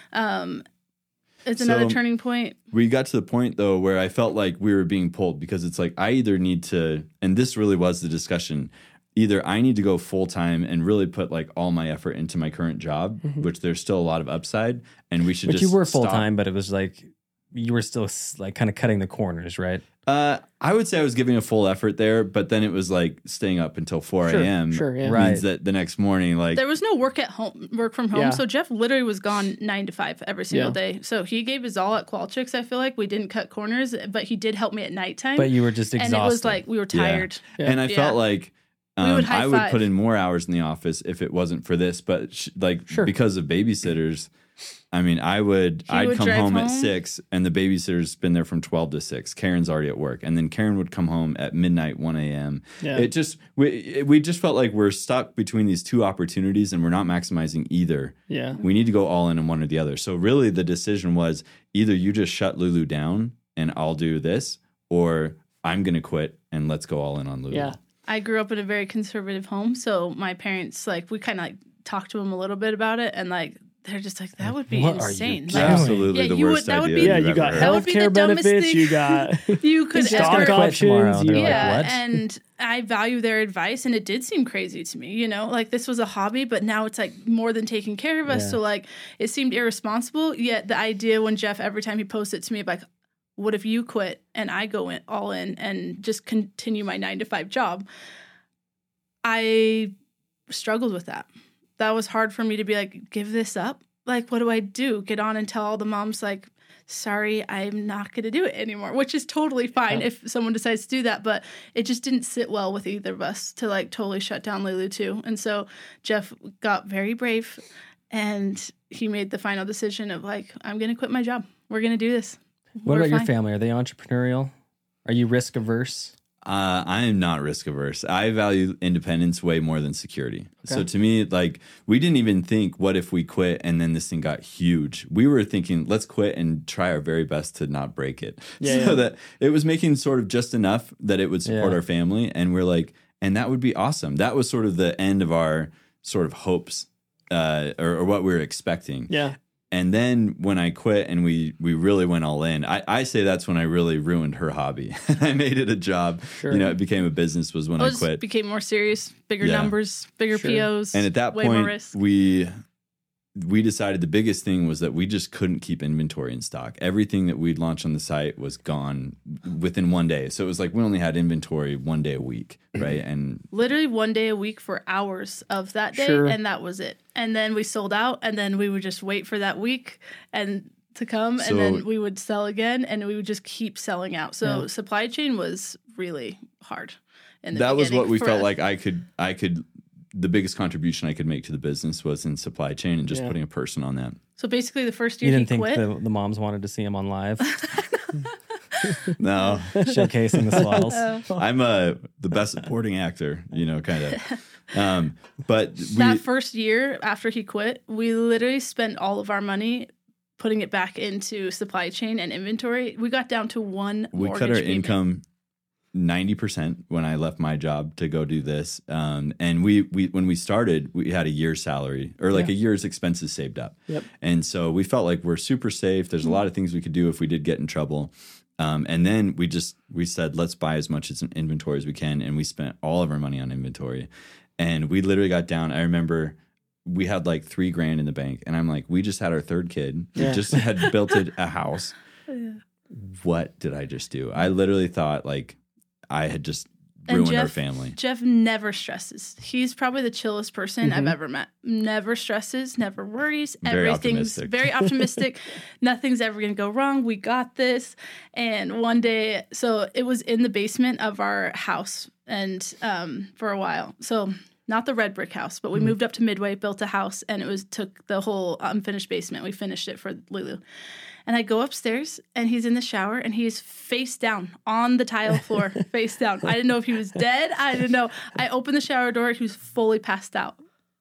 It's another So- turning point. We got to the point though where I felt like we were being pulled because it's like I either need to, and this really was the discussion, either I need to go full time and really put like all my effort into my current job, which there's still a lot of upside, and we should But just you were stop. full time, but it was like you were still like kind of cutting the corners, right? I would say I was giving a full effort there, but then it was like staying up until 4 Sure, a.m. sure, yeah. Right. means that the next morning, like There was no work from home. Yeah. So Jeff literally was gone 9 to 5 every single Yeah. day. So he gave his all at Qualtrics. I feel like we didn't cut corners, but he did help me at nighttime. But you were just exhausted. and it was like we were tired. Yeah. and I Yeah. felt like We would I would high-five. put in more hours in the office if it wasn't for this, but Sure. because of babysitters, I mean, I'd would come drive home at home. 6 and the babysitter's been there from 12 to 6. Karen's already at work. And then Karen would come home at midnight, 1 a.m. Yeah. It just, we just felt like we're stuck between these two opportunities and we're not maximizing either. Yeah. We need to go all in on one or the other. So really the decision was either you just shut Lulu down and I'll do this, or I'm going to quit and let's go all in on Lulu. Yeah. I grew up in a very conservative home, so my parents we kind of talked to them a little bit about it, and they're just like, that would be What are you insane. doing? Absolutely Yeah, the you would- worst that would idea. be- Yeah, you've you ever got heard. That would be the healthcare dumbest benefits. thing. You got You could Stock ever. quit tomorrow. options. They're like, Yeah, what? and I value their advice, and it did seem crazy to me. You know, like this was a hobby, but now it's like more than taking care of us. Yeah. So like, it seemed irresponsible. Yet the idea when Jeff, every time he posted to me, like, what if you quit and I go in all in and just continue my 9 to 5 job? I struggled with that. That was hard for me to be like, give this up. Like, what do I do? Get on and tell all the moms, like, sorry, I'm not going to do it anymore, which is totally fine if someone decides to do that. But it just didn't sit well with either of us to like totally shut down Lulu too. And so Jeff got very brave and he made the final decision of like, I'm going to quit my job. We're going to do this. What We're about your fine. family? Are they entrepreneurial? Are you risk averse? I am not risk averse. I value independence way more than security. So to me, like, we didn't even think, what if we quit and then this thing got huge? We were thinking, let's quit and try our very best to not break it. So that it was making sort of just enough that it would support our family. And we're like, and that would be awesome. That was sort of the end of our sort of hopes or what we were expecting. Yeah. And then when I quit and we really went all in, I say that's when I really ruined her hobby. I made it a job. Sure. You know, it became a business was when I quit. Became more serious, bigger Yeah. numbers, bigger POs. And at that way more point, risk. we decided the biggest thing was that we just couldn't keep inventory in stock. Everything that we'd launched on the site was gone within one day. So it was like we only had inventory 1 day a week, right? And Literally 1 day a week for hours of that day, Sure. and that was it. And then we sold out, and then we would just wait for that week and to come, and then we would sell again, and we would just keep selling out. So supply chain was really hard. In the that was what beginning we for felt us. like I could. The biggest contribution I could make to the business was in supply chain and just putting a person on that. So basically, the first year You he didn't think quit. the moms wanted to see him on live, No, showcasing the swells? I'm the best supporting actor, you know, kind of. But That first year after he quit, we literally spent all of our money putting it back into supply chain and inventory. We got down to one. we cut our mortgage payment. income 90% when I left my job to go do this. And we when we started, we had a year's salary or like a year's expenses saved up. Yep. And so we felt like we're super safe. There's a lot of things we could do if we did get in trouble. And then we said, let's buy as much inventory as we can. And we spent all of our money on inventory. And we literally got down. I remember we had like $3,000 in the bank. And I'm like, we just had our third kid. We just had built a house. What did I just do? I literally thought like I had just ruined our family. Jeff never stresses. He's probably the chillest person I've ever met. Never stresses, never worries. Very Everything's optimistic. very optimistic. Nothing's ever going to go wrong. We got this. And one day, so it was in the basement of our house and for a while. So not the red brick house, but we moved up to Midway, built a house, and took the whole unfinished basement. We finished it for Lulu. And I go upstairs, and he's in the shower, and he's face down on the tile floor, face down. I didn't know if he was dead. I didn't know. I opened the shower door. He was fully passed out.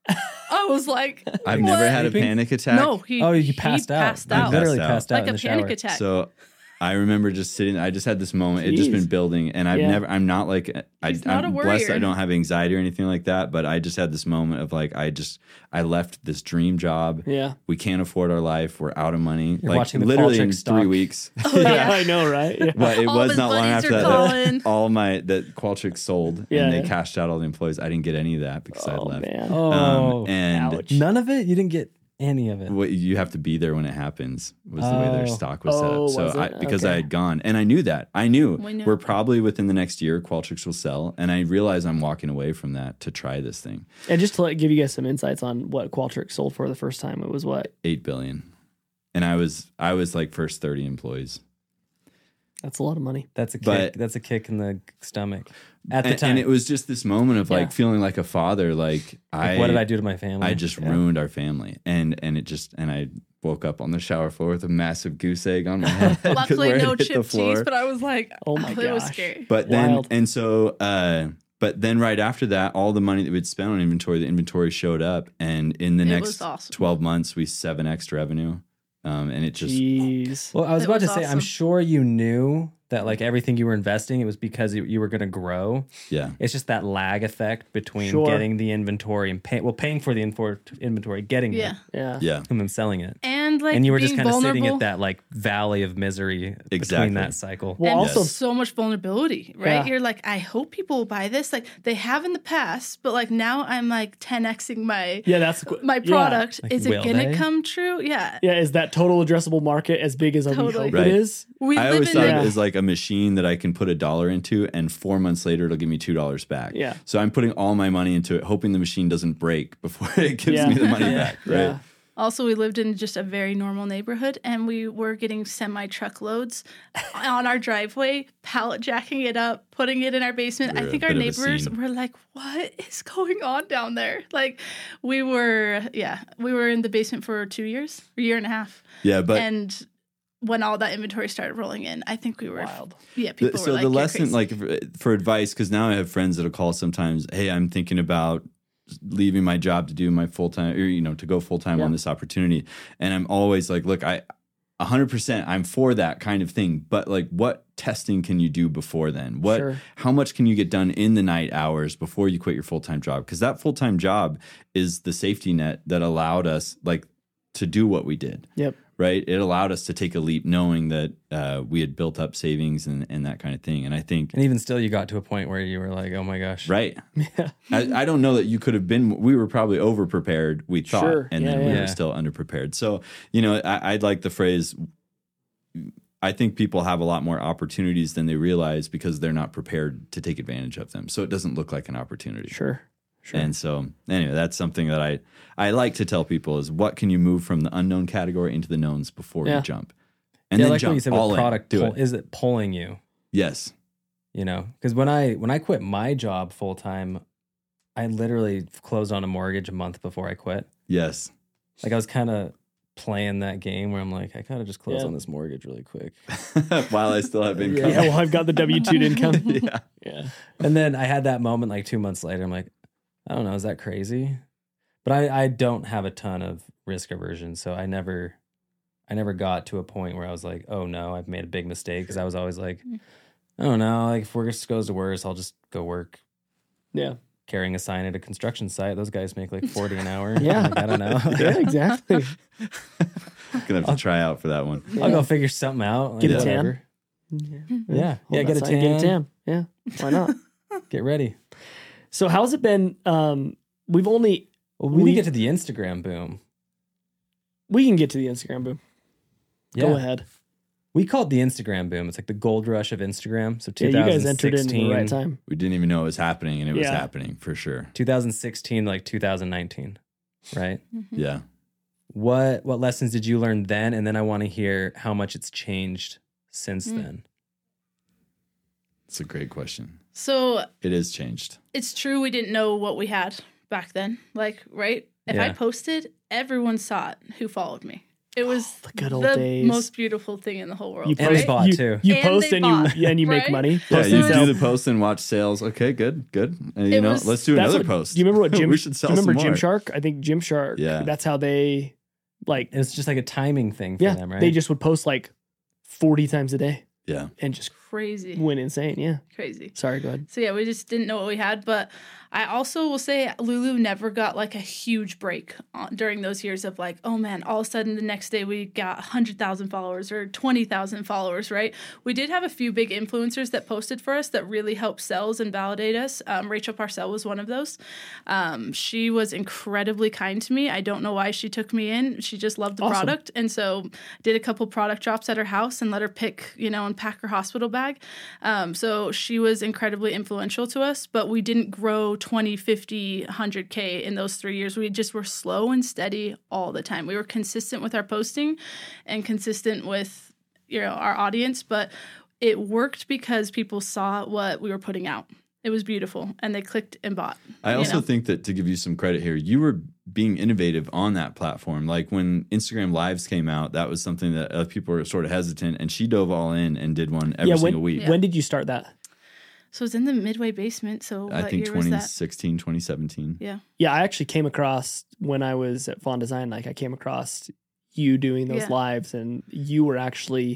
I was like, I've what? never had a panic attack. No, he passed out. Passed You out. literally Passed out. passed out Like in a the panic shower. attack. So I remember just sitting. I just had this moment. It just Jeez. been building, and I'm not like He's not I'm a blessed. worrier. I don't have anxiety or anything like that. But I just had this moment of like I left this dream job. Yeah. We can't afford our life. We're out of money. You're like watching the literally in Qualtrics 3 stock. weeks. Yeah, I know, right? Yeah. But it All of was his not long buddies after are that calling. that all that Qualtrics sold Yeah, and they yeah. cashed out all the employees. I didn't get any of that because I Oh left. man. Oh, And Ouch. none of it? You didn't get any of it? what you have to be there when it happens was the way their Oh. stock was set Oh, up. So was it? because Okay. I had gone and I knew that. I knew We knew. we're probably within the next year Qualtrics will sell. And I realize I'm walking away from that to try this thing. And just to give you guys some insights on what Qualtrics sold for the first time, it was what? 8 billion. And I was like first 30 employees. That's a lot of money. That's a kick. But- That's a kick in the stomach. At the And, time, and it was just this moment of like Yeah. feeling like a father. Like what did I do to my family? I just ruined our family, and I woke up on the shower floor with a massive goose egg on my head. 'cause Luckily, where it no hit the chipped floor. cheese, but I was like, Oh my it was gosh. scary. But then Wild. and so but then right after that, all the money that we'd spent on inventory, the inventory showed up, and in the It next was awesome. 12 months, we 7x revenue, and it just Jeez. Well, I was It about to was say, I'm awesome. sure you knew that like everything you were investing, it was because you were going to grow. yeah. It's just that lag effect between Sure. getting the inventory and paying for the inventory, getting Yeah. it, Yeah. Yeah. and then selling it. And like And you were being just kind of sitting vulnerable. at that like valley of misery Exactly. between that cycle. Well, and also, so much vulnerability, right? Yeah. You're like, I hope people will buy this. Like they have in the past, but like now I'm like 10xing my yeah, that's my yeah. product. Like, is will it gonna they? come true? Yeah. Yeah, is that total addressable market as big as we Totally. hope Right. it is? We I live always in thought it. of it as like a machine that I can put $1 into, and 4 months later it'll give me $2 back. Yeah. So I'm putting all my money into it, hoping the machine doesn't break before it gives Yeah. me the money Yeah. back. Right. Yeah. Also, we lived in just a very normal neighborhood, and we were getting semi-truckloads on our driveway, pallet jacking it up, putting it in our basement. We're I think a our bit of a neighbors scene. were like, what is going on down there? Like, we were in the basement for 2 years, a year and a half. Yeah, but And when all that inventory started rolling in, I think we were Wild. Yeah, people so were like, the "You're lesson, crazy." like for advice, because now I have friends that'll call sometimes. Hey, I'm thinking about leaving my job to do my full time, or to go full time on this opportunity. And I'm always like, look, 100%, I'm for that kind of thing. But like, what testing can you do before then? Sure. How much can you get done in the night hours before you quit your full time job? Because that full time job is the safety net that allowed us like to do what we did. Yep. Right. It allowed us to take a leap knowing that we had built up savings and that kind of thing. And I think, And even still, you got to a point where you were like, oh my gosh. right. Yeah. I don't know that you could have been, we were probably over prepared, we thought, Sure. and then Yeah, we yeah. were still underprepared. So, I'd like the phrase, I think people have a lot more opportunities than they realize because they're not prepared to take advantage of them. So it doesn't look like an opportunity. Sure. And so, anyway, that's something that I like to tell people is what can you move from the unknown category into the knowns before Yeah. you jump? And Yeah, then like what jump you said all with product, in. Do it. is it pulling you? Yes. Because when I quit my job full time, I literally closed on a mortgage a month before I quit. Yes. Like I was kind of playing that game where I'm like, I gotta just close Yeah. on this mortgage really quick. While I still have income. Yeah. Well, I've got the W-2 income. Yeah. Yeah. And then I had that moment like 2 months later. I'm like, I don't know, is that crazy? But I don't have a ton of risk aversion, so I never got to a point where I was like, oh no, I've made a big mistake, because I was always like, I don't know, like if worse goes to worse, I'll just go work Yeah. carrying a sign at a construction site. Those guys make like 40 an hour. Yeah. Like, I don't know. Yeah, exactly. Gonna have to try out for that one. I'll go figure something out. Get a tan. whatever. Yeah. Hold Yeah, that get a sign, tan. Get a tan. Yeah. Why not? Get ready. So how's it been? We've only Well, we didn't get to the Instagram boom. we can get to the Instagram boom. Yeah. Go ahead. We call it the Instagram boom. It's like the gold rush of Instagram. So Yeah, 2016, you guys entered in the right time. We didn't even know it was happening, and it was Yeah. happening for sure. 2016, like 2019, right? Yeah. What lessons did you learn then? And then I want to hear how much it's changed since then. It's a great question. So It has changed. it's true we didn't know what we had back then. Like, right? If I Yeah. posted, everyone saw it who followed me. It was the good old the days. most beautiful thing in the whole world. You And they right? bought you, too. You And post they and bought, you make right? money. Yeah, Post you and sell. do the post and watch sales. Okay, good. And, It was- let's do That's another what- post. Do you remember what Jim? we should sell do you remember some more. Gymshark? I think Gymshark. Yeah. That's how they like. It's just like a timing thing for Yeah, them, right? they just would post like 40 times a day Yeah. and just Crazy. went insane. Yeah. Crazy. Sorry. Go ahead. So yeah, we just didn't know what we had. But I also will say Lulu never got like a huge break during those years of like, oh man, all of a sudden the next day we got 100,000 followers or 20,000 followers, right? We did have a few big influencers that posted for us that really helped sales and validate us. Rachel Parcell was one of those. She was incredibly kind to me. I don't know why she took me in. She just loved the Awesome. product. And so did a couple product drops at her house and let her pick, and pack her hospital bag. So she was incredibly influential to us, but we didn't grow 20, 50, 100K in those 3 years. We just were slow and steady all the time. We were consistent with our posting and consistent with, our audience, but it worked because people saw what we were putting out. It was beautiful and they clicked and bought. I also think that to give you some credit here, you were being innovative on that platform. Like when Instagram Lives came out, that was something that people were sort of hesitant, and she dove all in and did one every single week. When did you start that? So it's in the Midway basement. So I what think year was that? 2016, 2017. Yeah. Yeah, I actually came across when I was at Fawn Design. Like I came across you doing those Yeah. lives, and you were actually,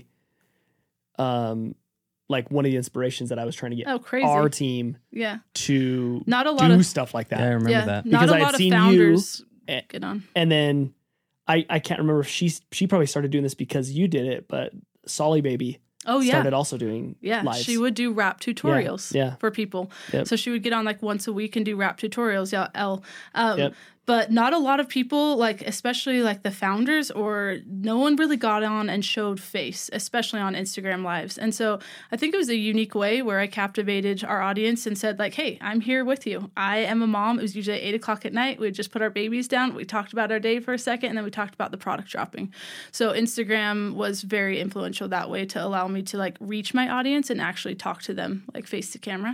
like one of the inspirations that I was trying to get Oh, crazy. our team Yeah. to Not a lot do of stuff like that. Yeah, I remember yeah, that. not Because a I had lot of seen you- founders Eh, get on. And then I can't remember if she probably started doing this because you did it, but Solly Baby Oh yeah. started also doing Yeah, lives. she would do rap tutorials Yeah. for people. Yep. So she would get on like once a week and do rap tutorials. Yeah, Yep. But not a lot of people, like especially like the founders, or no one really got on and showed face, especially on Instagram Lives. And so I think it was a unique way where I captivated our audience and said like, hey, I'm here with you. I am a mom. It was usually 8 o'clock at night. We'd just put our babies down. We talked about our day for a second, and then we talked about the product dropping. So Instagram was very influential that way to allow me to like reach my audience and actually talk to them like face to camera.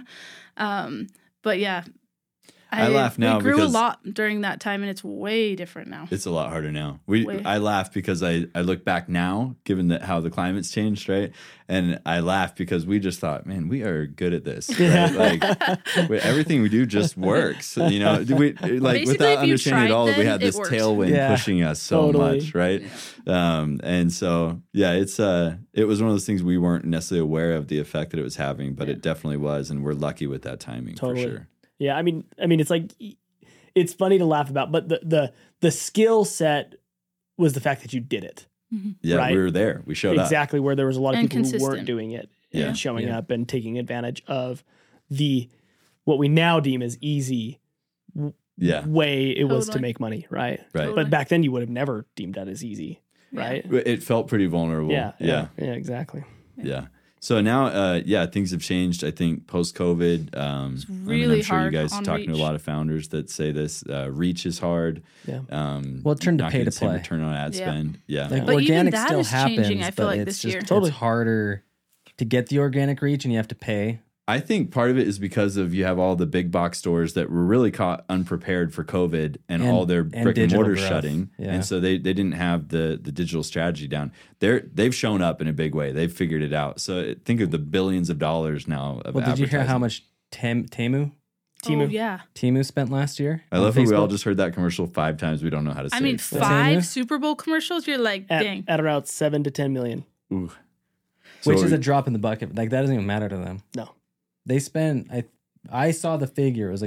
But yeah. I laugh now we grew because a lot during that time, and it's way different now. it's a lot harder now. Way. I laugh because I look back now, given that how the climate's changed, right? And I laugh because we just thought, man, we are good at this. Right? Like everything we do just works. You know, we like Basically, without if you understanding it tried all, we then, had this it works. tailwind Yeah. pushing us so Totally. much, right? And so yeah, it was one of those things we weren't necessarily aware of the effect that it was having, but it definitely was, and we're lucky with that timing Totally. for sure. Yeah, I mean, it's like it's funny to laugh about, but the skill set was the fact that you did it Yeah, Right. we were there. We showed up. exactly where there was a lot of And people who weren't consistent. doing it Yeah. and showing Yeah. up and taking advantage of the what we now deem as easy Yeah, way it was to Totally. make money, right? right. Totally. But back then you would have never deemed that as easy, right? It felt pretty vulnerable. Yeah, exactly. Yeah. So now, things have changed. I think post COVID, really I'm sure hard you guys on talking to a reach. lot of founders that say this. Reach is hard. Yeah. Well, it turned to not pay getting to the same play. return on ad Yeah. spend. Yeah. Like But even organic that still is happens, changing, I feel but like, it's this just year. Totally. it's harder to get the organic reach, and you have to pay. I think part of it is because of you have all the big box stores that were really caught unprepared for COVID and all their brick and digital mortar growth. shutting. Yeah. And so they didn't have the digital strategy down. They've shown up in a big way. They've figured it out. So think of the billions of dollars now of Well, did you hear how advertising. much Temu Temu. Oh, yeah. Temu spent last year? I on love how we all Facebook? just heard that commercial 5 times. We don't know how to say I mean, it. 5 Temu? Super Bowl commercials, you're like, dang. At around 7 to 10 million. Ooh. which So- is a drop in the bucket. Like that doesn't even matter to them. No. They spent. I saw the figure. It was like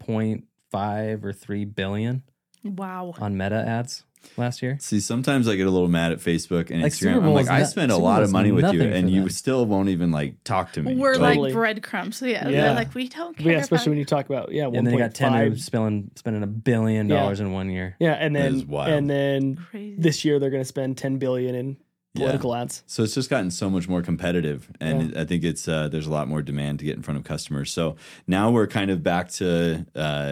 1.5 or 3 billion Wow. on Meta ads last year. See, sometimes I get a little mad at Facebook and Like, Instagram. Super I'm Bowl like, is I not- spend a Super lot Bowl of is money with you, nothing and for you them. still won't even like talk to me. We're Like, like breadcrumbs. So yeah, Yeah. they're like, we don't care. Yeah, especially about when you talk about 1.5. And then you got Temu spending $1 billion in 1 year. Yeah, and That is wild. then Crazy. this year they're going to spend 10 billion in political ads. So it's just gotten so much more competitive, and I think it's there's a lot more demand to get in front of customers. So now we're kind of back to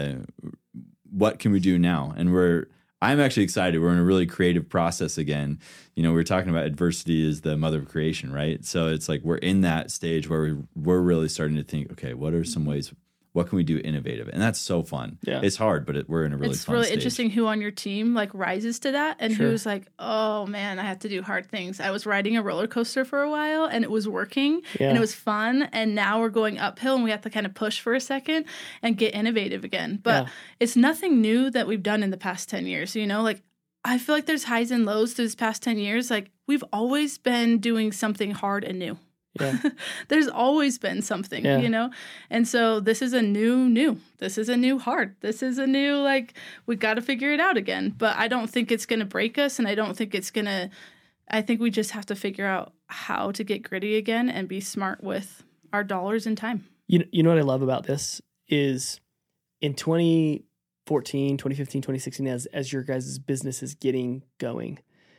what can we do now, and I'm actually excited. We're in a really creative process again. You know, we were talking about adversity is the mother of creation, right? So it's like we're in that stage where we're really starting to think, okay, what are some ways? What can we do innovative? And that's so fun. Yeah. It's hard, but we're in a really it's fun really stage. interesting who on your team like rises to that and Sure. who's like, oh man, I have to do hard things. I was riding a roller coaster for a while and it was working Yeah. and it was fun, and now we're going uphill and we have to kind of push for a second and get innovative again. But Yeah. it's nothing new that we've done in the past 10 years, you know? Like I feel like there's highs and lows through this past 10 years. Like we've always been doing something hard and new. Yeah. There's always been something, Yeah. you know? And so this is a new. This is a new hard. This is a new, like, we got to figure it out again. But I don't think it's going to break us. And I don't think it's going to, I think we just have to figure out how to get gritty again and be smart with our dollars and time. You know what I love about this is in 2014, 2015, 2016, as your guys' business is getting going,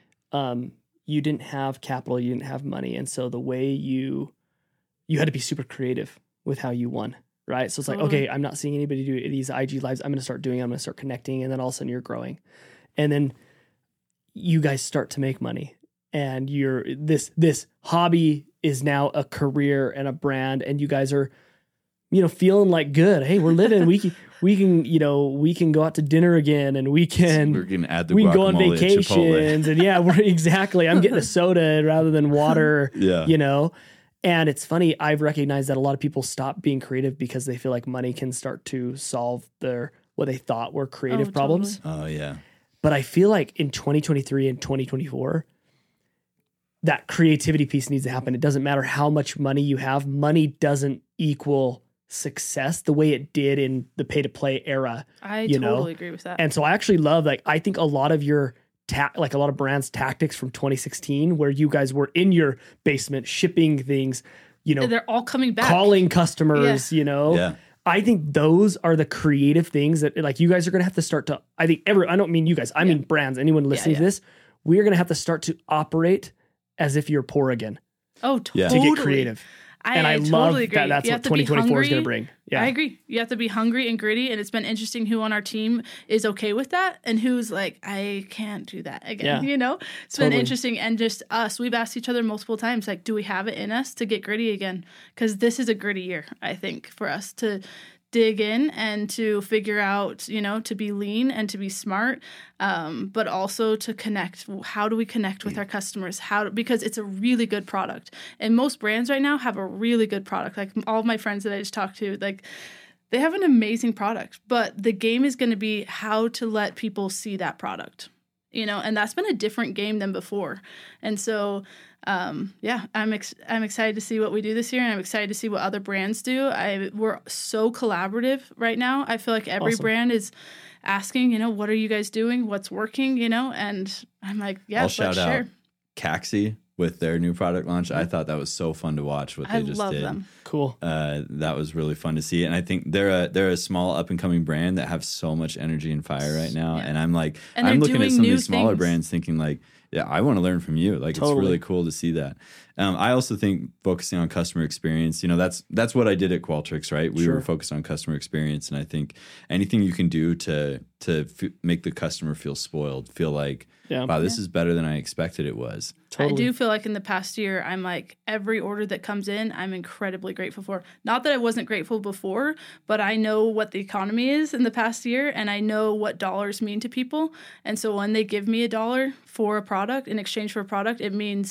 you didn't have capital, you didn't have money. And so the way you had to be super creative with how you won, right? So it's like, Totally. okay, I'm not seeing anybody do these IG lives. I'm going to start doing it. I'm going to start connecting. And then all of a sudden you're growing. And then you guys start to make money. And this hobby is now a career and a brand. And you guys are, feeling like good. Hey, we're living. We can go out to dinner again, and we We're can going to add the we can go on guacamole at Chipotle. vacations, and we're exactly. I'm getting a soda rather than water. Yeah. And it's funny. I've recognized that a lot of people stop being creative because they feel like money can start to solve what they thought were creative Oh, problems. Oh yeah. But I feel like in 2023 and 2024, that creativity piece needs to happen. It doesn't matter how much money you have. Money doesn't equal success the way it did in the pay to play era. I You know? totally agree with that. And so I actually love, I think a lot of your like a lot of brands' tactics from 2016, where you guys were in your basement shipping things, they're all coming back. calling customers, Yeah. I think those are the creative things that like you guys are going to have to start to, I don't mean you guys, I mean brands, anyone listening to this, we are going to have to start to operate as if you're poor again. Oh, Yeah. totally. To get creative. And I totally love agree. that that's You what have to be 2024 is going to hungry. bring. Yeah. I agree. You have to be hungry and gritty, and it's been interesting who on our team is okay with that and who's like, I can't do that again. Yeah. You know, it's Totally. been interesting, and just us. We've asked each other multiple times, like, do we have it in us to get gritty again? Because this is a gritty year, I think, for us to dig in and to figure out, you know, to be lean and to be smart, but also to connect. How do we connect with our customers? Because it's a really good product, and most brands right now have a really good product. Like all of my friends that I just talked to, like they have an amazing product, but the game is going to be how to let people see that product, you know, and that's been a different game than before. And so, I'm excited to see what we do this year, and I'm excited to see what other brands do. We're so collaborative right now. I feel like every Awesome. brand is asking, you know, what are you guys doing? What's working? You know, and I'm like, yeah, I'll let's shout out share. Caxi with their new product launch. I thought that was so fun to watch what they I just love did. them. Cool. That was really fun to see, and I think they're a small up and coming brand that have so much energy and fire right now. Yeah. And I'm like, And they're I'm looking at doing some of new these smaller things. brands, thinking like, yeah, I want to learn from you. Like, Totally. it's really cool to see that. I also think focusing on customer experience, you know, that's what I did at Qualtrics, right? We Sure. were focused on customer experience, and I think anything you can do to make the customer feel spoiled, feel like, Yeah. wow, this is better than I expected it was. Totally. I do feel like in the past year, I'm like, every order that comes in, I'm incredibly grateful for. Not that I wasn't grateful before, but I know what the economy is in the past year, and I know what dollars mean to people. And so when they give me $1 for a product in exchange for a product,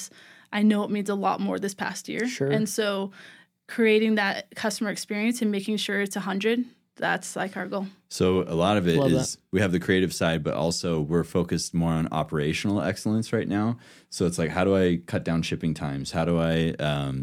I know it means a lot more this past year. Sure. And so creating that customer experience and making sure it's 100, that's like our goal. So a lot of it Love is we have the creative side, but also we're focused more on operational excellence right now. So it's like, how do I cut down shipping times? How do I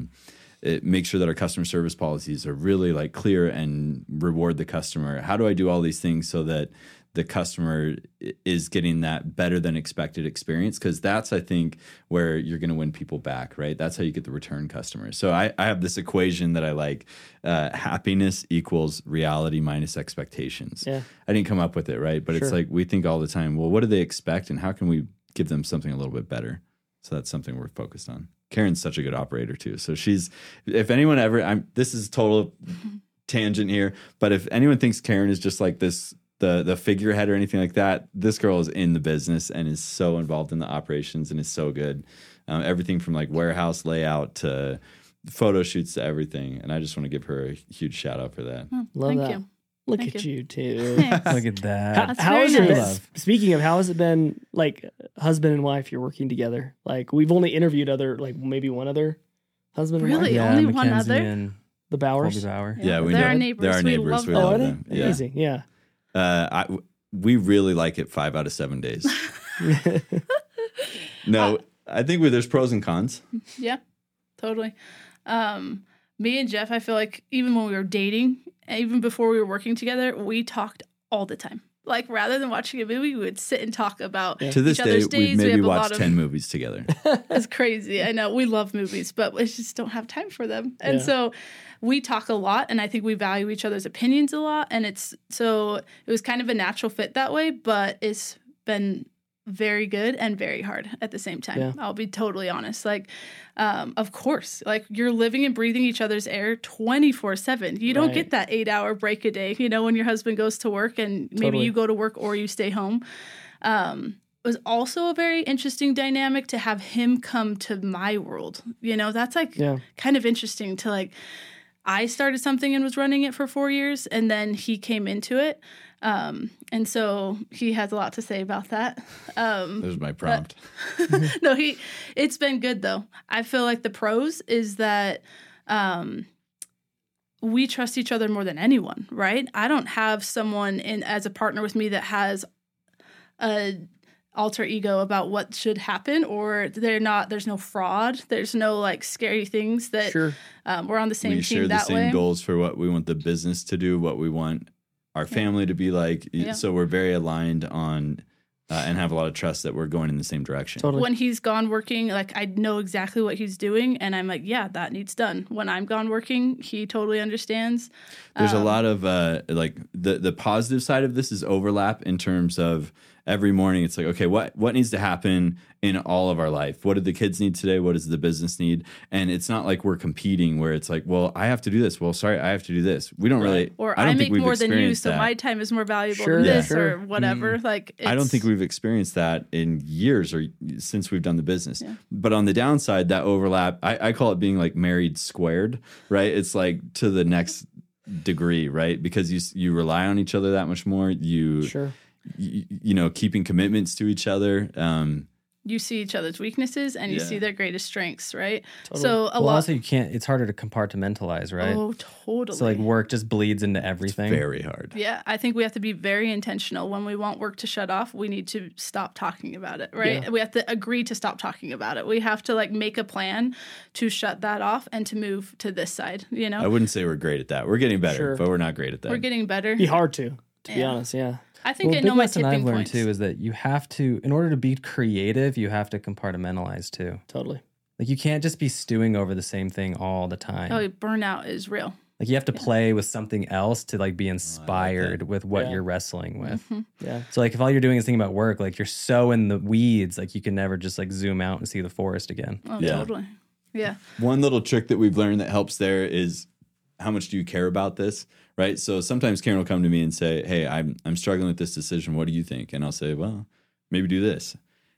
make sure that our customer service policies are really like clear and reward the customer? How do I do all these things so that the customer is getting that better than expected experience? Because that's, I think, where you're going to win people back, right? That's how you get the return customers. So I have this equation that I like: happiness equals reality minus expectations. Yeah. I didn't come up with it, right? But it's Sure. like we think all the time, well, what do they expect, and how can we give them something a little bit better? So that's something we're focused on. Karen's such a good operator too. So if anyone ever, this is total tangent here, but if anyone thinks Karen is just like this, the figurehead or anything like that, this girl is in the business and is so involved in the operations and is so good. Everything from like warehouse layout to photo shoots to everything. And I just want to give her a huge shout out for that. Love Thank that. you. Look Thank at you. you too. Thanks. Look at that. That's How very has it nice. been? Speaking of, how has it been like husband and wife? You're working together. Like we've only interviewed maybe one other husband and Really? wife. Yeah, Only one Mackenzie other? and The Bowers. Colby Bauer. Yeah, we they're know. our neighbors. They're our We neighbors. love We them. Oh, love are they? them. Yeah. Amazing. Yeah. We really like it 5 out of 7 days. No, I think there's pros and cons. Yeah, totally. Me and Jeff, I feel like even when we were dating, even before we were working together, we talked all the time. Like rather than watching a movie, we would sit and talk about To this each day, other's we've days. We maybe have a watched lot of 10 movies together. It's crazy. I know we love movies, but we just don't have time for them. And Yeah. so we talk a lot, and I think we value each other's opinions a lot. And it was kind of a natural fit that way, but it's been very good and very hard at the same time. Yeah. I'll be totally honest. Like, of course, like you're living and breathing each other's air 24/7. You don't Right. get that 8-hour break a day, you know, when your husband goes to work and maybe Totally. you go to work or you stay home. It was also a very interesting dynamic to have him come to my world. You know, that's like Yeah. kind of interesting to like, I started something and was running it for 4 years, and then he came into it. And so he has a lot to say about that. There's my prompt. No, it's been good though. I feel like the pros is that, we trust each other more than anyone, right? I don't have someone as a partner with me that has a alter ego about what should happen, or there's no fraud. There's no like scary things that Sure. we're on the same We team share the that same way. goals for what we want the business to do, what we want our family to be like. Yeah. So we're very aligned on and have a lot of trust that we're going in the same direction. Totally. When he's gone working, like I know exactly what he's doing, and I'm like, yeah, that needs done. When I'm gone working, he totally understands. There's a lot of like the positive side of this is overlap in terms of every morning it's like, okay, what needs to happen in all of our life? What do the kids need today? What does the business need? And it's not like we're competing where it's like, well, I have to do this. Well, sorry, I have to do this. We don't really. Or I don't I think make we've more than you, experienced so that. my time is more valuable Sure, than yeah, this sure. or whatever. Like I don't think we've experienced that in years or since we've done the business. But on the downside, that overlap, I call it being like married squared, right? It's like to the next degree, right? Because you rely on each other that much more. Sure. You know, keeping commitments to each other. you see each other's weaknesses and you Yeah. see their greatest strengths, right? Totally. So a Well, lot. also you can't. It's harder to compartmentalize, right? Oh, totally. So like work just bleeds into everything. Very hard. Yeah, I think we have to be very intentional. When we want work to shut off, we need to stop talking about it, right? Yeah. We have to agree to stop talking about it. We have to like make a plan to shut that off and to move to this side, you know? I wouldn't say we're great at that. We're getting better, Sure. but we're not great at that. We're getting better. Be hard to be Yeah. honest. Yeah. I think Well, I big know my lesson tipping I've learned points. too is that you have to, in order to be creative, you have to compartmentalize too. Totally. Like you can't just be stewing over the same thing all the time. Oh, burnout is real. Like you have to play with something else to like be inspired with what Yeah. you're wrestling with. Yeah. So like if all you're doing is thinking about work, like you're so in the weeds, like you can never just like zoom out and see the forest again. Oh, Yeah. totally. Yeah. One little trick that we've learned that helps there is how much do you care about this, right? So sometimes Karen will come to me and say, "Hey, I'm struggling with this decision. What do you think?" And I'll say, "Well, maybe do this."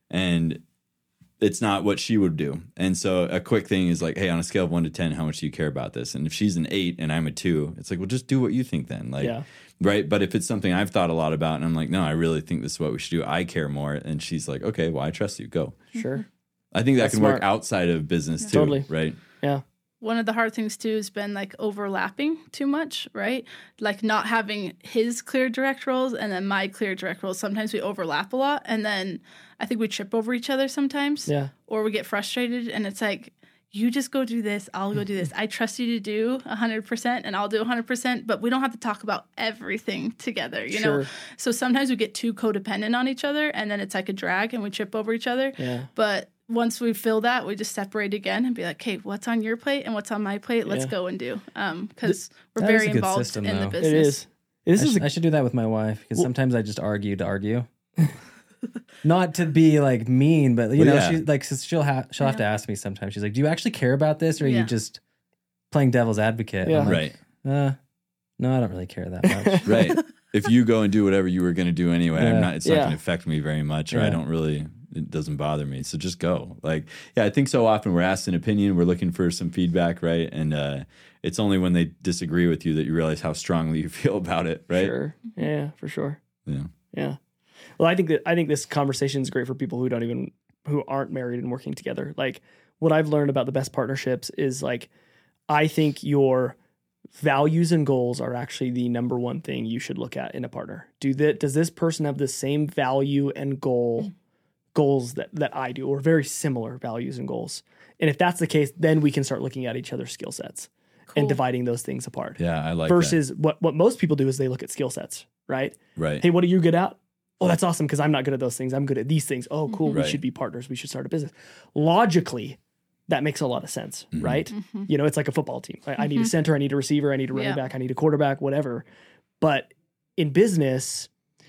And it's not what she would do. And so a quick thing is like, "Hey, on a scale of 1 to 10, how much do you care about this?" And if she's an 8 and I'm a 2, it's like, "Well, just do what you think then." Like, Yeah. right? But if it's something I've thought a lot about and I'm like, "No, I really think this is what we should do. I care more." And she's like, "Okay, well, I trust you. Go." Sure. I think that That's can work smart. outside of business too, Totally. right? Yeah. One of the hard things too has been like overlapping too much, right? Like not having his clear direct roles and then my clear direct roles. Sometimes we overlap a lot and then I think we trip over each other sometimes. Yeah. Or we get frustrated and it's like, you just go do this, I'll go do this. I trust you to do 100% and I'll do 100%, but we don't have to talk about everything together, you know? Sure. So sometimes we get too codependent on each other and then it's like a drag and we trip over each other. Yeah. But once we fill that, we just separate again and be like, "Hey, what's on your plate and what's on my plate? Let's Yeah. go and do." Because we're That very is a good involved system, in the though. business. It is. This is I should do that with my wife because sometimes I just argue to argue. Mm-hmm. Not to be like mean, but you Well, know, yeah. she's like, she'll have to ask me sometimes. She's like, "Do you actually care about this, or are Yeah. you just playing devil's advocate?" Yeah. I'm like, Right. No, I don't really care that much. Right. If you go and do whatever you were going to do anyway, Yeah. it's not Yeah. going to affect me very much, or Yeah. I don't really, it doesn't bother me. So just go. Like, yeah, I think so often we're asked an opinion, we're looking for some feedback, right? And it's only when they disagree with you that you realize how strongly you feel about it, right? Sure. Yeah, for sure. Yeah. Yeah. Well, I think this conversation is great for people who aren't married and working together. Like what I've learned about the best partnerships is like, I think your values and goals are actually the number one thing you should look at in a partner. Does this person have the same value and goals that I do, or very similar values and goals? And if that's the case, then we can start looking at each other's skill sets and Cool. dividing those things apart. Yeah. I like Versus what most people do is they look at skill sets, right? that. Right. Hey, what are you good at? Oh, that's awesome because I'm not good at those things. I'm good at these things. Oh, cool. Right. We should be partners. We should start a business. Logically, that makes a lot of sense, right? You know, it's like a football team. I need a center, I need a receiver, I need a running Yeah. back, I need a quarterback, whatever. But in business,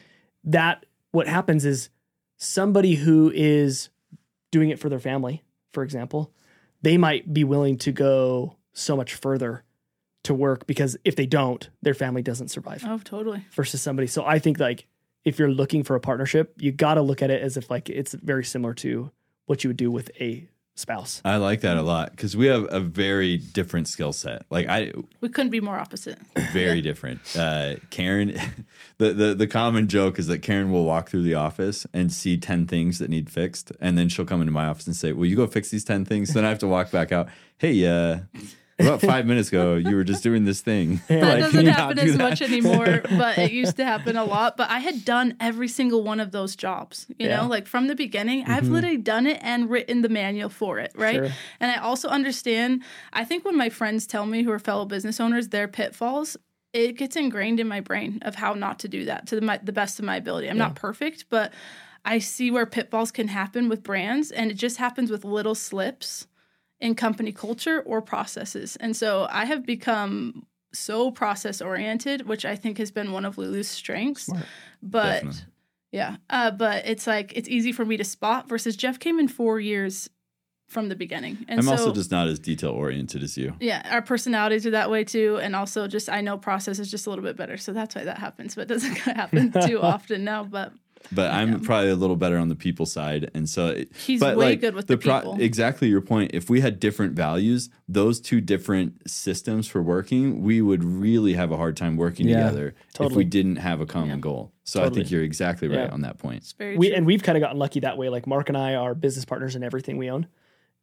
what happens is somebody who is doing it for their family, for example, they might be willing to go so much further to work because if they don't, their family doesn't survive Oh, totally. versus somebody. So I think like if you're looking for a partnership, you got to look at it as if like it's very similar to what you would do with a spouse. I like that a lot because we have a very different skill set. Like We couldn't be more opposite. very different. Karen, the common joke is that Karen will walk through the office and see 10 things that need fixed. And then she'll come into my office and say, "Well, you go fix these 10 things." Then I have to walk back out. "Hey, about 5 minutes ago, you were just doing this thing." That Like, can doesn't you not happen do as that? much anymore, but it used to happen a lot. But I had done every single one of those jobs, you Yeah. know, like from the beginning. I've literally done it and written the manual for it, right? Sure. And I also understand, I think when my friends tell me who are fellow business owners, their pitfalls, it gets ingrained in my brain of how not to do that to the best of my ability. I'm not perfect, but I see where pitfalls can happen with brands, and it just happens with little slips in company culture or processes. And so I have become so process oriented, which I think has been one of Lulu's strengths. Smart. But Definitely. yeah, but it's like it's easy for me to spot versus Jeff came in 4 years from the beginning. And I'm so, also just not as detail oriented as you. yeah, our personalities are that way too. And also just, I know process is just a little bit better. So that's why that happens, but it doesn't happen too often now. But I'm probably a little better on the people side, and so he's but way good with the people. Exactly your point. If we had different values, those two different systems for working, we would really have a hard time working Yeah, together if totally. we didn't have a common goal. So I Totally. think you're exactly right Yeah. on that point. It's very true. And we've kind of gotten lucky that way. Like Mark and I are business partners in everything we own.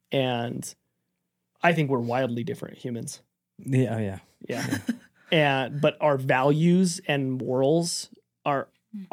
And I think we're wildly different humans. Yeah, oh, yeah. Yeah. But our values and morals are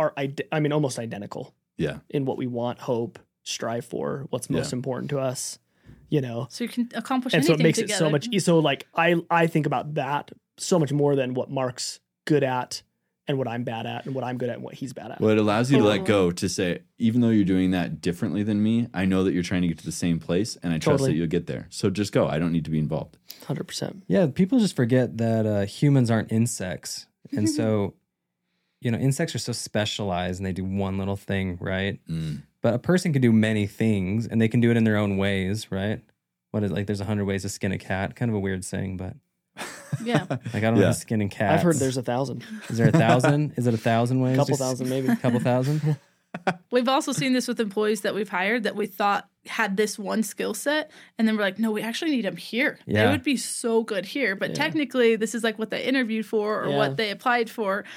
almost identical Yeah. in what we want, hope, strive for, what's most Yeah. important to us, you know. So you can accomplish And so anything it makes together. it so much so like I think about that so much more than what Mark's good at and what I'm bad at and what I'm good at and what he's bad at. Well, it allows you to let Totally. go to say, even though you're doing that differently than me, I know that you're trying to get to the same place, and I trust Totally. that you'll get there. So just go. I don't need to be involved. 100%. Yeah, people just forget that humans aren't insects. And so, insects are so specialized and they do one little thing, right? Mm. But a person can do many things and they can do it in their own ways, right? What is like there's 100 ways to skin a cat. Kind of a weird saying, but Yeah. like I don't know Yeah. how to skinning cats. I've heard there's 1,000. Is there 1,000? Is it 1,000 ways? Couple Just thousand maybe. a couple thousand? We've also seen this with employees that we've hired that we thought had this one skill set. And then we're like, no, we actually need them here. They Yeah. would be so good here. But Yeah. technically, this is like what they interviewed for or Yeah. what they applied for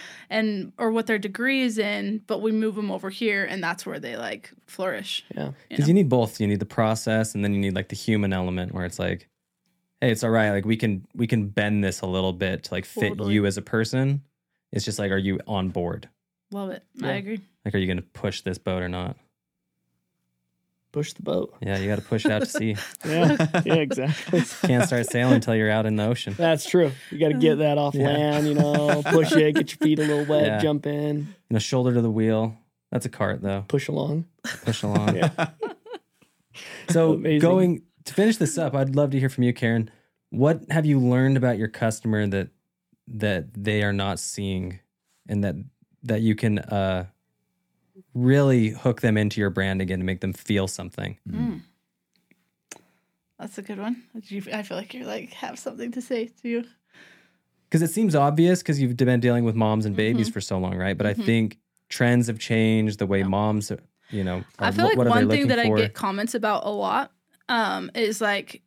or what their degree is in. But we move them over here and that's where they like flourish. Yeah. Because you need both. You need the process and then you need like the human element where it's like, hey, it's all right. Like we can bend this a little bit to like fit Totally. you as a person. It's just like, are you on board? Love it. I Yeah. agree. Like, are you going to push this boat or not? Push the boat. Yeah, you got to push it out to sea. Yeah. Yeah, exactly. Can't start sailing until you're out in the ocean. That's true. You got to get that off Yeah. land, push it, get your feet a little wet, Yeah. jump in, Shoulder to the wheel. That's a cart though. push along. Push along. Yeah. So Amazing. going to finish this up, I'd love to hear from you, Karen. What have you learned about your customer that they are not seeing, and that you can really hook them into your brand again to make them feel something? That's a good one. I feel like you're like have something to say to you. Because it seems obvious because you've been dealing with moms and babies for so long, right? But I think trends have changed. The way moms, I feel like what are they one thing looking that for? I get comments about a lot is like,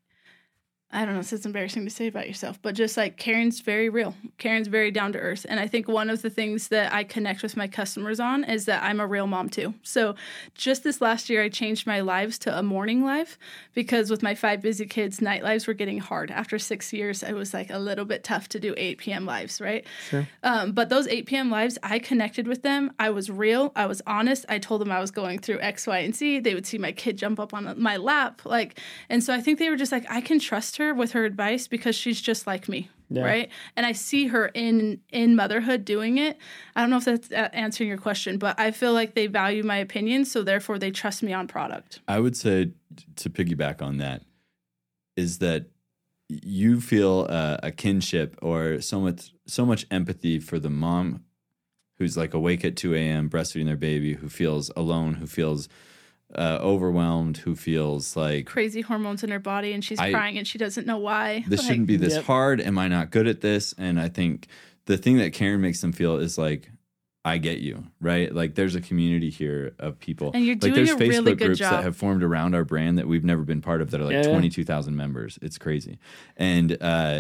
I don't know, so it's embarrassing to say about yourself, but just like Karen's very real. Karen's very down to earth. And I think one of the things that I connect with my customers on is that I'm a real mom too. So just this last year, I changed my lives to a morning life because with my 5 busy kids, night lives were getting hard. After 6 years, it was like a little bit tough to do 8 p.m. lives, right? Sure. But those 8 p.m. lives, I connected with them. I was real. I was honest. I told them I was going through X, Y, and Z. They would see my kid jump up on my lap. And so I think they were just like, I can trust her with her advice because she's just like me. Yeah. Right. And I see her in motherhood doing it. I don't know if that's answering your question, but I feel like they value my opinion. So therefore they trust me on product. I would say to piggyback on that is that you feel a kinship or so much empathy for the mom who's like awake at 2 a.m. breastfeeding their baby, who feels alone, who feels overwhelmed, who feels like Crazy hormones in her body and she's crying and she doesn't know why. this shouldn't be this Yep. hard. Am I not good at this? And I think the thing that Karen makes them feel is like, I get you, right? Like there's a community here of people. And you're like doing there's a Facebook really good groups job. that have formed around our brand that we've never been part of that are like Yeah, yeah. 22,000 members. It's crazy. And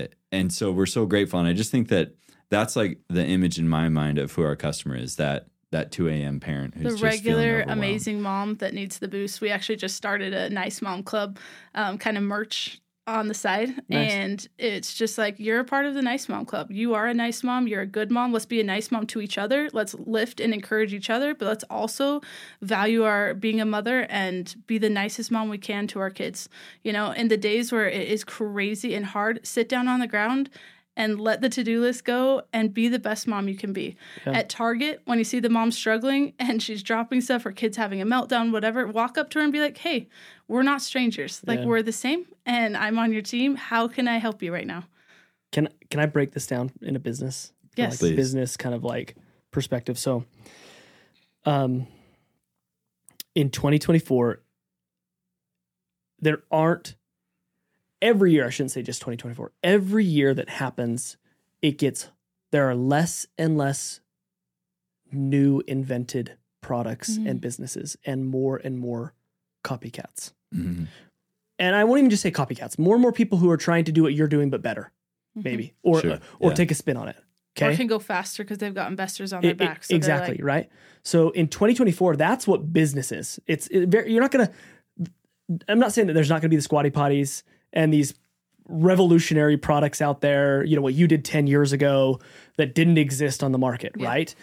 so we're so grateful. And I just think that that's like the image in my mind of who our customer is, that 2 a.m. parent who's The just feeling regular overwhelmed. amazing mom that needs the boost. We actually just started a Nice Mom Club kind of merch on the side. Nice. And it's just like, you're a part of the Nice Mom Club. You are a nice mom. You're a good mom. Let's be a nice mom to each other. Let's lift and encourage each other, but let's also value our being a mother and be the nicest mom we can to our kids. In the days where it is crazy and hard, sit down on the ground and let the to-do list go and be the best mom you can be. Yeah. At Target, when you see the mom struggling and she's dropping stuff or kids having a meltdown, whatever, walk up to her and be like, hey, we're not strangers. Like, Yeah. we're the same and I'm on your team. How can I help you right now? Can I break this down in a business? Yes. Like Please. business kind of like perspective. So, in 2024, there aren't every year. I shouldn't say just 2024. Every year that happens, there are less and less new invented products and businesses, and more copycats. Mhm. And I won't even just say copycats. More and more people who are trying to do what you're doing, but better, maybe, or Sure. or Yeah. take a spin on it. Or Okay, can go faster because they've got investors on their back. So they're exactly like, right. So in 2024, that's what business is. You're not gonna. I'm not saying that there's not gonna be the squatty potties and these revolutionary products out there. You know what you did 10 years ago that didn't exist on the market, Yeah. right?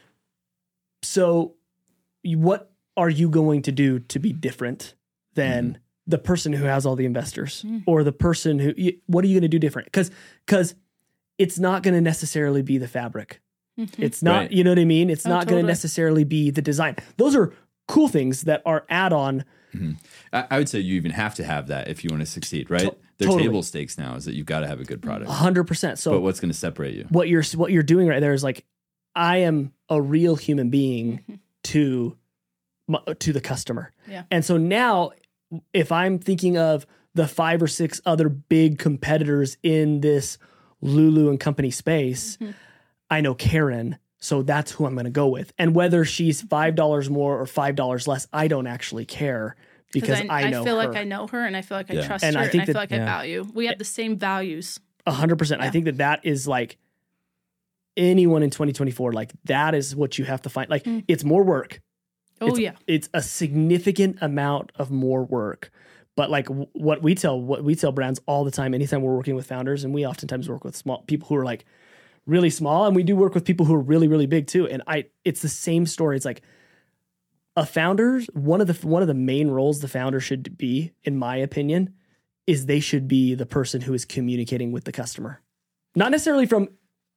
So, what are you going to do to be different than the person who has all the investors or the person who? What are you going to do different? Because it's not going to necessarily be the fabric. It's not, Right. you know what I mean? It's Oh, not going to totally. necessarily be the design. Those are cool things that are add-on. I would say you even have to have that if you want to succeed, right? They're totally. table stakes now is that you've got to have a good product. 100%. So But what's going to separate you? what you're doing right there is like, I am a real human being to the customer. Yeah. And so now if I'm thinking of the 5 or 6 other big competitors in this Lulu and company space, I know Karen, so that's who I'm going to go with. And whether she's $5 more or $5 less, I don't actually care because I know feel her. like I know her and I feel like I Yeah. trust And her I and think I feel that- like I value. We have the same values. 100%. I think that is like anyone in 2024, like that is what you have to find. Like it's more work. Oh, It's- yeah. It's a significant amount of more work. But like what we tell brands all the time, anytime we're working with founders, and we oftentimes work with small people who are like really small, and we do work with people who are really, really big too. And it's the same story. It's like a founder, one of the main roles the founder should be, in my opinion, is they should be the person who is communicating with the customer. Not necessarily from,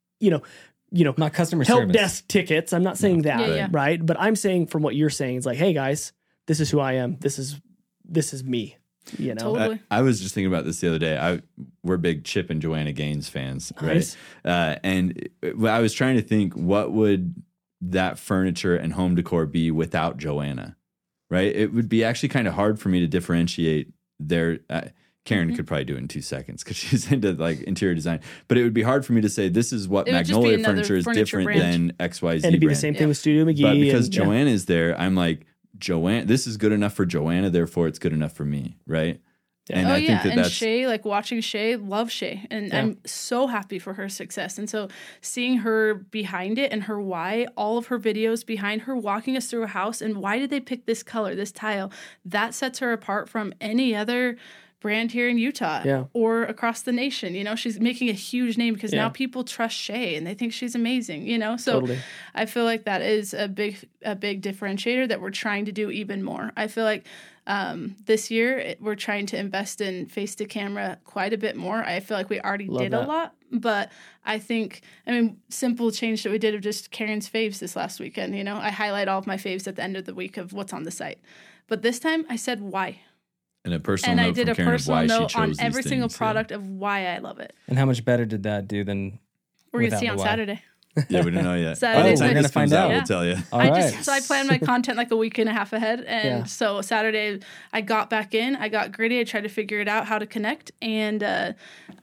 Not customer help service. desk tickets. I'm not saying that, Yeah, yeah. right? But I'm saying from what you're saying, it's like, hey guys, this is who I am. This is me. You know, Totally. I was just thinking about this the other day. We're big Chip and Joanna Gaines fans, Nice. right? And I was trying to think, what would that furniture and home decor be without Joanna, right? It would be actually kind of hard for me to differentiate their. Karen could probably do it in 2 seconds because she's into like interior design. But it would be hard for me to say this is what It would just be Magnolia another furniture is furniture different brand. than XYZ and it'd be brand. the same thing with Studio McGee. But because and, Joanna is there, I'm like, Joanna, this is good enough for Joanna, therefore it's good enough for me, right? And Oh I yeah, think that and that's Shay, like watching Shay, love Shay, and Yeah. I'm so happy for her success. And so seeing her behind it and her why, all of her videos behind her walking us through a house, and why did they pick this color, this tile, that sets her apart from any other brand here in Utah Yeah. or across the nation. You know, she's making a huge name because Yeah. now people trust Shay and they think she's amazing. You know, so Totally. I feel like that is a big differentiator that we're trying to do even more. I feel like this year we're trying to invest in face to camera quite a bit more. I feel like we already Love did that. a lot, but I mean, simple change that we did of just Karen's faves this last weekend. You know, I highlight all of my faves at the end of the week of what's on the site. But this time I said why. and a personal And I note did from a Karen of personal why she note chose on these every single things, product of why I love it. And how much better did that do than We're going to without see the on why? Saturday. Yeah, we don't know yet. Saturday's By the time when- this We're gonna comes find out, out. we'll tell you. All I right. So I planned my content like a week and a half ahead. And Yeah. so Saturday I got back in, I got gritty. I tried to figure it out how to connect. And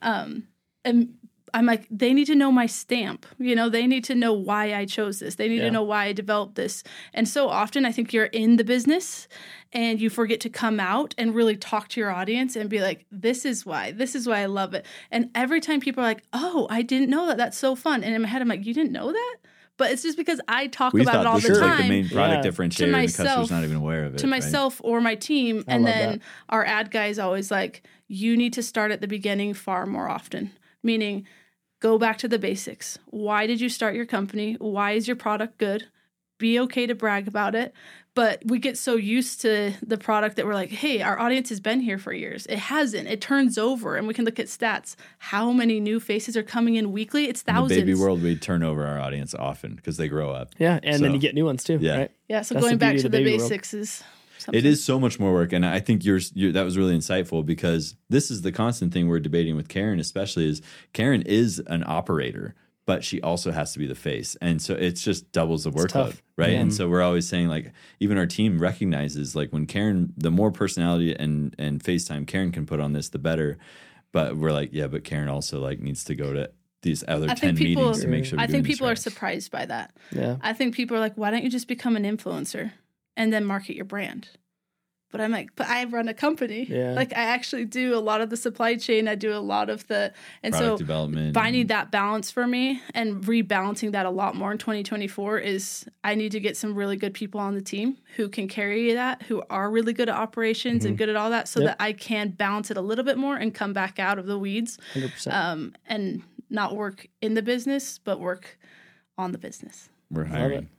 I'm like, they need to know my stamp. You know, they need to know why I chose this. They need Yeah. to know why I developed this. And so often I think you're in the business and you forget to come out and really talk to your audience and be like, this is why I love it. And every time people are like, oh, I didn't know that. That's so fun. And in my head, I'm like, you didn't know that? But it's just because I talk We about it thought all this the was time like the main product Yeah. differentiator, To and the customer's myself- not even aware of it. to right? myself or my team. I And love then that. our ad guy is always like, you need to start at the beginning far more often, meaning go back to the basics. Why did you start your company? Why is your product good? Be okay to brag about it. But we get so used to the product that we're like, hey, our audience has been here for years. It hasn't. It turns over, and we can look at stats. How many new faces are coming in weekly? It's thousands. In the baby world, we turn over our audience often because they grow up. Yeah, and then So, you get new ones too. yeah. Right? Yeah, so That's going the back beauty to of the the baby world. basics is something. It is so much more work, and I think that was really insightful because this is the constant thing we're debating with Karen, especially is Karen is an operator, but she also has to be the face, and so it's just doubles the workload, tough. right? Yeah. And so we're always saying like, even our team recognizes like when Karen, the more personality and FaceTime Karen can put on this, the better. But we're like, yeah, but Karen also like needs to go to these other 10 meetings to make sure. I think people are surprised by that. Yeah. I think people are like, why don't you just become an influencer and then market your brand? But I'm like, but I run a company. Yeah. Like I actually do a lot of the supply chain. I do a lot of the, and product so development. finding that balance for me and rebalancing that a lot more in 2024 is I need to get some really good people on the team who can carry that, who are really good at operations and good at all that so Yep. that I can balance it a little bit more and come back out of the weeds 100%. and not work in the business, but work on the business. We're hiring.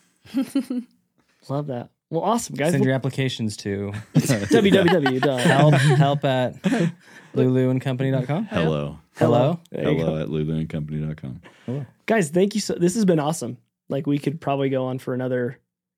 Love that. Well, awesome, guys. Send your applications to www. help at luluandcompany.com. Hello. Hello. There you go. Hello at luluandcompany.com. Guys, thank you. This has been awesome. Like we could probably go on for another.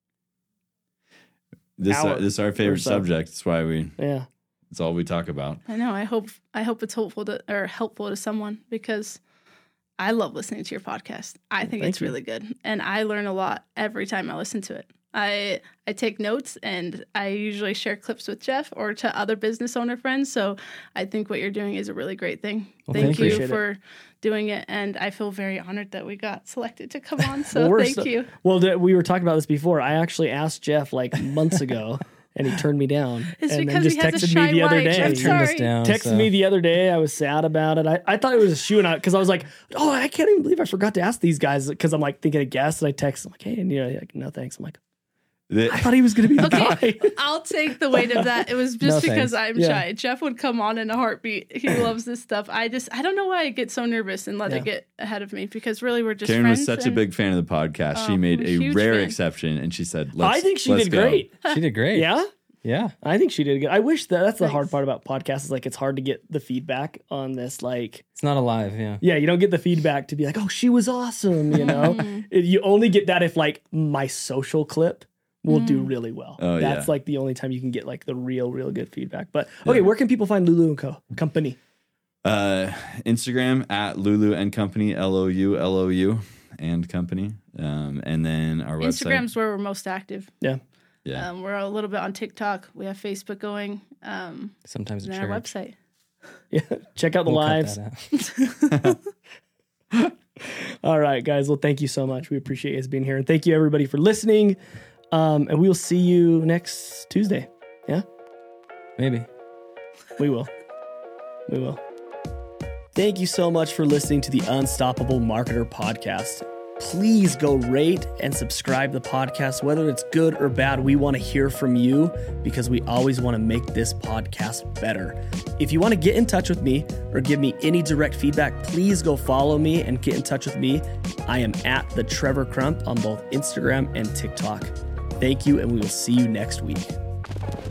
This Hour is our or favorite so. subject. That's why Yeah. it's all we talk about. I know. I hope it's helpful to someone because I love listening to your podcast. I think Thank it's you. really good, and I learn a lot every time I listen to it. I take notes, and I usually share clips with Jeff or to other business owner friends. So I think what you're doing is a really great thing. Well, Thank you appreciate it. for doing it, and I feel very honored that we got selected to come on. So Well, we're thank so- you. Well, we were talking about this before. I actually asked Jeff like months ago, and he turned me down. It's and because then he just has a texted shy me the other wife. day. I'm Turned us sorry. down. Texted so- me the other day. I was sad about it. I thought it was a shoe and because I was like, oh, I can't even believe I forgot to ask these guys because I'm like thinking of guests and I text them like, hey, and you're like, no thanks. I'm like, I thought he was gonna be the Okay, guy. I'll take the weight of that. It was just No because thanks. I'm Yeah. shy. Jeff would come on in a heartbeat. He loves this stuff. I don't know why I get so nervous and let Yeah. it get ahead of me because really we're just Karen friends. was such a and- big fan of the podcast. She Oh, made I'm a a huge rare fan. exception, and she said, I think she let's did go. great. She did great. Yeah. Yeah. I think she did good. I wish that's the hard Thanks. part about podcasts is like it's hard to get the feedback on this. Like, It's not alive. Yeah. yeah, you don't get the feedback to be like, oh, she was awesome. You know, you only get that if like my social clip will do really well. Oh, That's yeah. like the only time you can get like the real good feedback. But okay, where can people find Lulu and Company? Instagram at Lulu and Company, LOU and Company. And then our website. Instagram's where we're most active. Yeah. Yeah. We're a little bit on TikTok. We have Facebook going. Sometimes And it's then our church. website. Yeah. Check out the We'll cut lives. that out. All right, guys. Well, thank you so much. We appreciate you guys being here. And thank you everybody for listening. And we will see you next Tuesday. Yeah, Maybe. we will. We will. Thank you so much for listening to the Unstoppable Marketer podcast. Please go rate and subscribe the podcast, whether it's good or bad. We want to hear from you because we always want to make this podcast better. If you want to get in touch with me or give me any direct feedback, please go follow me and get in touch with me. I am at the Trevor Crump on both Instagram and TikTok. Thank you, and we will see you next week.